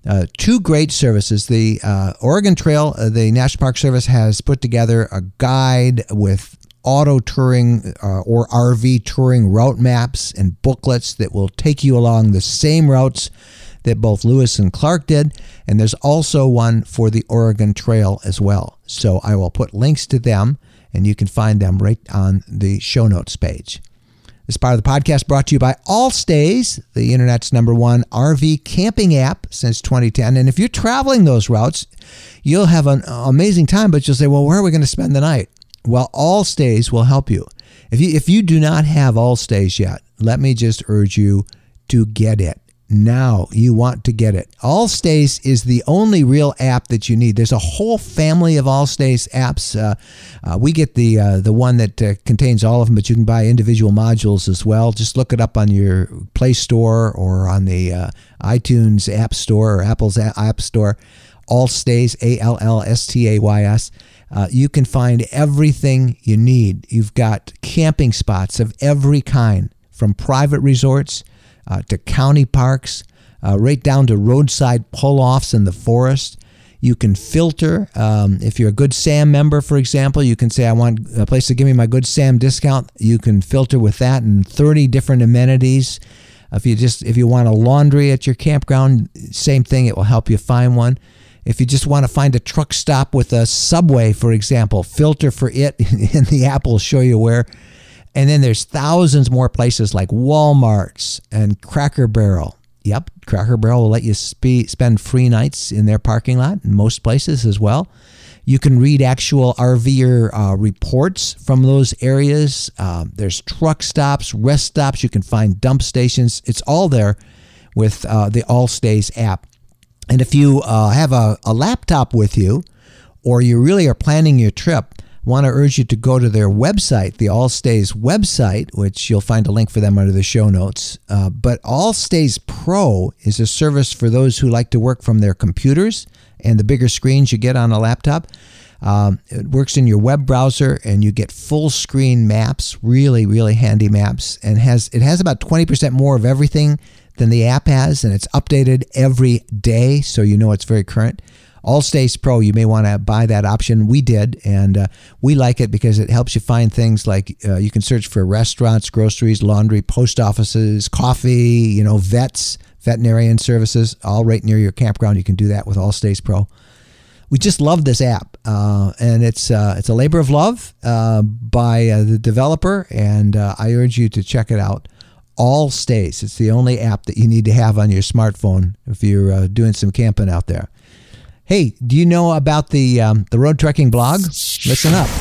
Uh, two great services. The uh, Oregon Trail, uh, the National Park Service has put together a guide with auto touring uh, or R V touring route maps and booklets that will take you along the same routes that both Lewis and Clark did. And there's also one for the Oregon Trail as well. So I will put links to them, and you can find them right on the show notes page. This part of the podcast brought to you by Allstays, the internet's number one R V camping app since twenty ten. And if you're traveling those routes, you'll have an amazing time, but you'll say, well, where are we going to spend the night? Well, Allstays will help you. If you if you do not have Allstays yet, let me just urge you to get it. Now you want to get it. Allstays is the only real app that you need. There's a whole family of Allstays apps. Uh, uh, we get the uh, the one that uh, contains all of them, but you can buy individual modules as well. Just look it up on your Play Store or on the uh, iTunes App Store or Apple's App Store. Allstays, A L L S T A Y S. Uh, you can find everything you need. You've got camping spots of every kind, from private resorts uh, to county parks, uh, right down to roadside pull-offs in the forest. You can filter. Um, if you're a Good Sam member, for example, you can say, I want a place to give me my Good Sam discount. You can filter with that and thirty different amenities. If you just if you want a laundry at your campground, same thing. It will help you find one. If you just want to find a truck stop with a Subway, for example, filter for it, and the app will show you where. And then there's thousands more places like Walmart's and Cracker Barrel. Yep, Cracker Barrel will let you spe- spend free nights in their parking lot in most places as well. You can read actual RVer uh, reports from those areas. Uh, there's truck stops, rest stops. You can find dump stations. It's all there with uh, the Allstays app. And if you uh, have a, a laptop with you, or you really are planning your trip, I want to urge you to go to their website, the Allstays website, which you'll find a link for them under the show notes. Uh, but Allstays Pro is a service for those who like to work from their computers and the bigger screens you get on a laptop. Um, it works in your web browser, and you get full screen maps, really, really handy maps, and has it has about twenty percent more of everything than the app has, and it's updated every day, so you know it's very current. Allstays Pro, you may want to buy that option. We did, and uh, we like it because it helps you find things like uh, you can search for restaurants, groceries, laundry, post offices, coffee, you know, vets, veterinarian services, all right near your campground. You can do that with Allstays Pro. We just love this app, uh, and it's uh, it's a labor of love uh, by uh, the developer, and uh, I urge you to check it out. Allstays. It's the only app that you need to have on your smartphone if you're uh, doing some camping out there. Hey, do you know about the um, the Road Trekking blog? Listen up.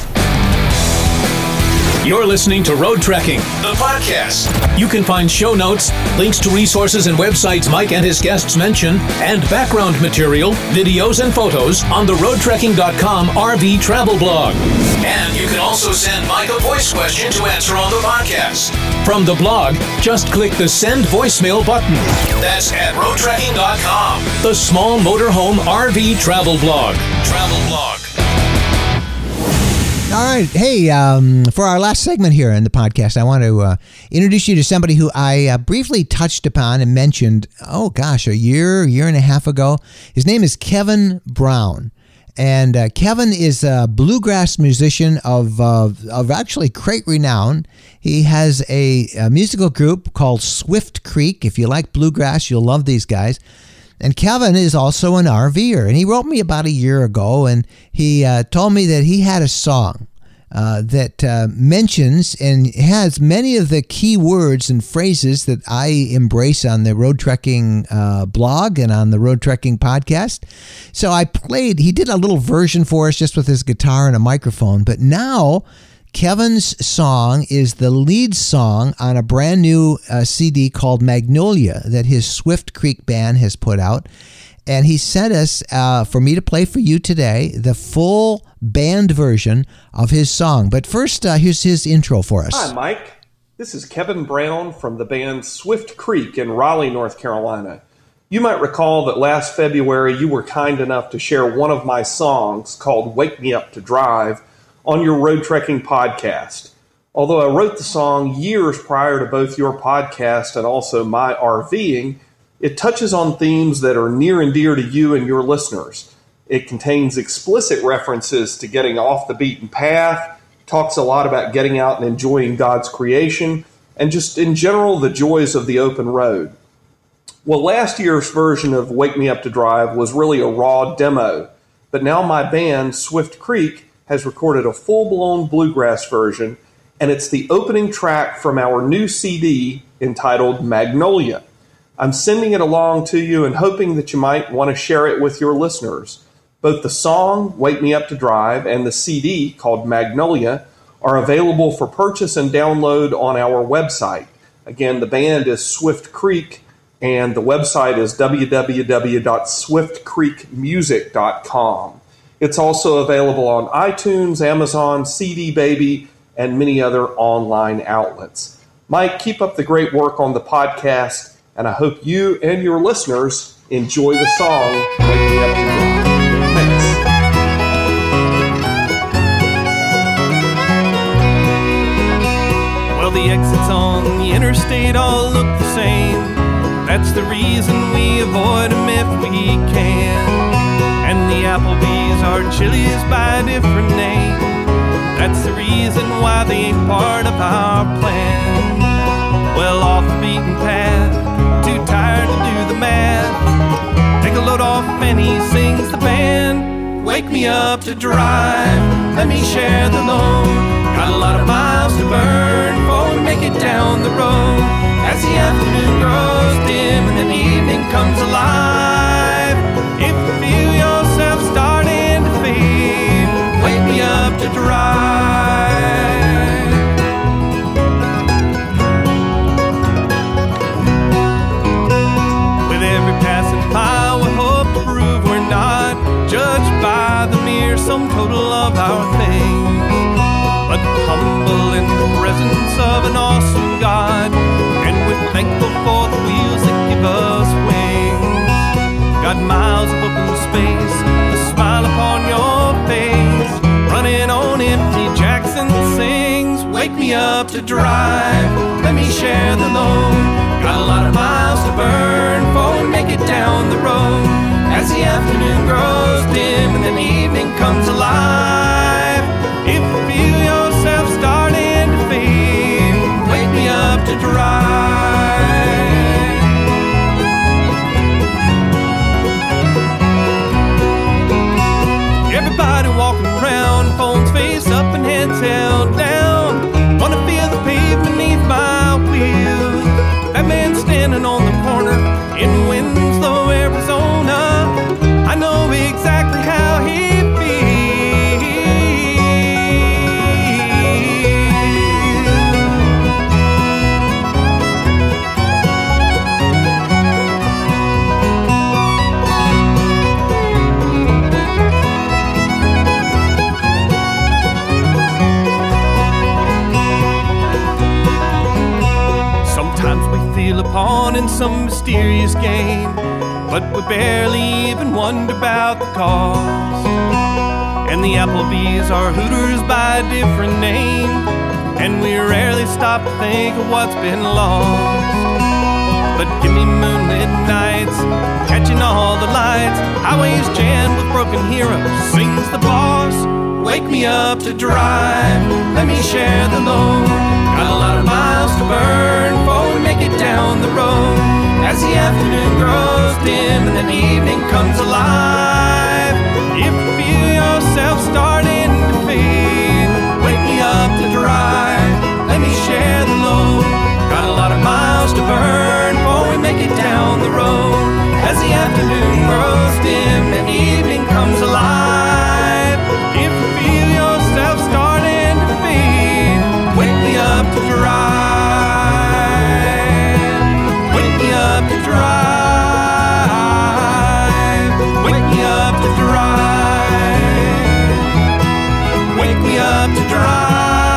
You're listening to Road Trekking, the podcast. You can find show notes, links to resources and websites Mike and his guests mention, and background material, videos, and photos on the road trekking dot com R V travel blog. And you can also send Mike a voice question to answer on the podcast. From the blog, just click the Send Voicemail button. That's at road trekking dot com, the small motorhome R V travel blog. Travel blog. All right. Hey, um, for our last segment here in the podcast, I want to uh, introduce you to somebody who I uh, briefly touched upon and mentioned, oh gosh, a year, year and a half ago. His name is Kevin Brown. And uh, Kevin is a bluegrass musician of uh, of actually great renown. He has a, a musical group called Swift Creek. If you like bluegrass, you'll love these guys. And Kevin is also an RVer, and he wrote me about a year ago, and he uh, told me that he had a song uh, that uh, mentions and has many of the key words and phrases that I embrace on the Road Trekking uh, blog and on the Road Trekking podcast. So I played, he did a little version for us just with his guitar and a microphone, but now Kevin's song is the lead song on a brand new uh, C D called Magnolia that his Swift Creek band has put out. And he sent us, uh, for me to play for you today, the full band version of his song. But first, uh, here's his intro for us. Hi, Mike. This is Kevin Brown from the band Swift Creek in Raleigh, North Carolina. You might recall that last February you were kind enough to share one of my songs called Wake Me Up to Drive on your Road Trekking podcast. Although I wrote the song years prior to both your podcast and also my RVing, It touches on themes that are near and dear to you and your listeners. It contains explicit references to getting off the beaten path, talks a lot about getting out and enjoying God's creation, and just in general the joys of the open road. Well, last year's version of Wake Me Up to Drive was really a raw demo, but now my band, Swift Creek, has recorded a full-blown bluegrass version, and it's the opening track from our new C D entitled Magnolia. I'm sending it along to you and hoping that you might want to share it with your listeners. Both the song, Wake Me Up to Drive, and the C D, called Magnolia, are available for purchase and download on our website. Again, the band is Swift Creek, and the website is w w w dot swift creek music dot com. It's also available on iTunes, Amazon, C D Baby, and many other online outlets. Mike, keep up the great work on the podcast, and I hope you and your listeners enjoy the song Wake Me Up to Drive. Thanks. Well, the exits on the interstate all look the same. That's the reason we avoid them if we can. And the Applebee's are Chili's by a different name. That's the reason why they ain't part of our plan. Well, off the beaten path, too tired to do the math. Take a load off and he sings the band. Wake me up to drive, let me share the load. Got a lot of miles to burn before we make it down the road. As the afternoon grows dim and the evening comes alive, if you feel yourself starting to fade, wake me up to drive. With every passing mile we hope to prove we're not judged by the mere sum total of our things, but humble in the presence of an awesome God, and we're thankful for the wheels that give us wings. Got miles of open space, a smile upon your face, running on empty. Jackson sings, wake me up to drive, let me share the load. Got a lot of miles to burn before we make it down the road. As the afternoon grows dim and the evening comes alive, if you feel yourself starting to fade, wake me up to drive. Everybody walking around, phones face up and heads held down. Wanna feel the pavement beneath my wheels. That man standing on the corner in Winslow, Arizona, I know exactly how he upon in some mysterious game, but we barely even wonder about the cost. And the Applebee's are Hooters by a different name, and we rarely stop to think of what's been lost. But give me moonlit nights, catching all the lights, highways jammed with broken heroes, sings the boss. Wake me up to drive, let me share the load. Got a lot of miles to burn before we make it down the road. As the afternoon grows dim and the evening comes alive, if you feel yourself starting to fade, wake me up to drive, let me share the load. Got a lot of miles to burn before we make it down the road. As the afternoon grows dim and the evening comes alive, if you feel yourself starting to fade, wake me up to drive, wake me up to drive, wake me up to drive, wake me up to drive.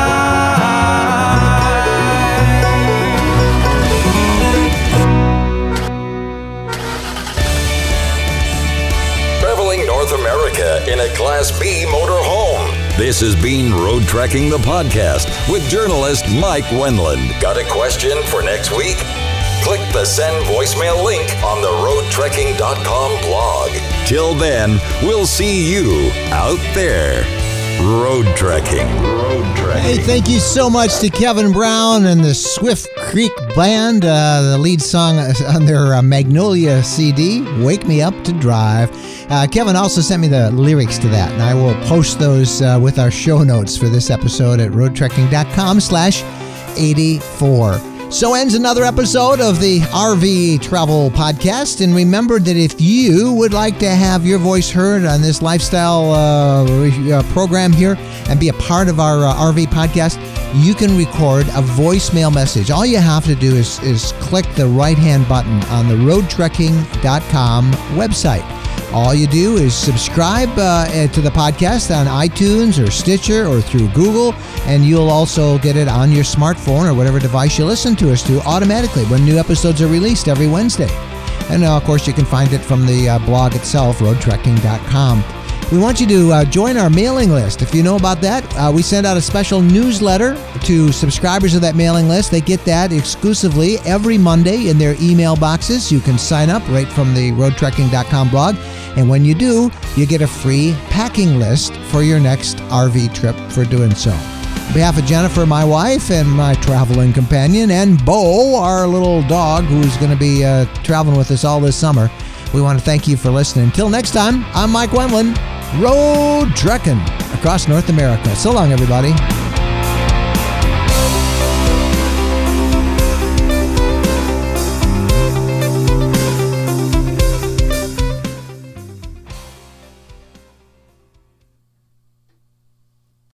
Traveling North America in a Class B motorhome. This has been Road Trekking the Podcast with journalist Mike Wendland. Got a question for next week? click the send voicemail link on the road trekking dot com blog. Till then, we'll see you out there. Road trekking. Road trekking. Hey, thank you so much to Kevin Brown and the Swift Creek Band, uh, the lead song on their uh, Magnolia C D, Wake Me Up to Drive. Uh, Kevin also sent me the lyrics to that, and I will post those uh, with our show notes for this episode at road trekking dot com slash eighty-four. So ends another episode of the R V Travel Podcast. And remember that if you would like to have your voice heard on this lifestyle uh, program here and be a part of our uh, R V podcast, you can record a voicemail message. All you have to do is, is click the right-hand button on the road trekking dot com website. All you do is subscribe uh, to the podcast on iTunes or Stitcher or through Google, and you'll also get it on your smartphone or whatever device you listen to us to automatically when new episodes are released every Wednesday. And, uh, of course, you can find it from the uh, blog itself, road trekking dot com. We want you to uh, join our mailing list. If you know about that, uh, we send out a special newsletter to subscribers of that mailing list. They get that exclusively every Monday in their email boxes. You can sign up right from the road trekking dot com blog. And when you do, you get a free packing list for your next R V trip for doing so. On behalf of Jennifer, my wife, and my traveling companion, and Bo, our little dog who's going to be uh, traveling with us all this summer, we want to thank you for listening. Until next time, I'm Mike Wendland, road trekking across North America. So long, everybody.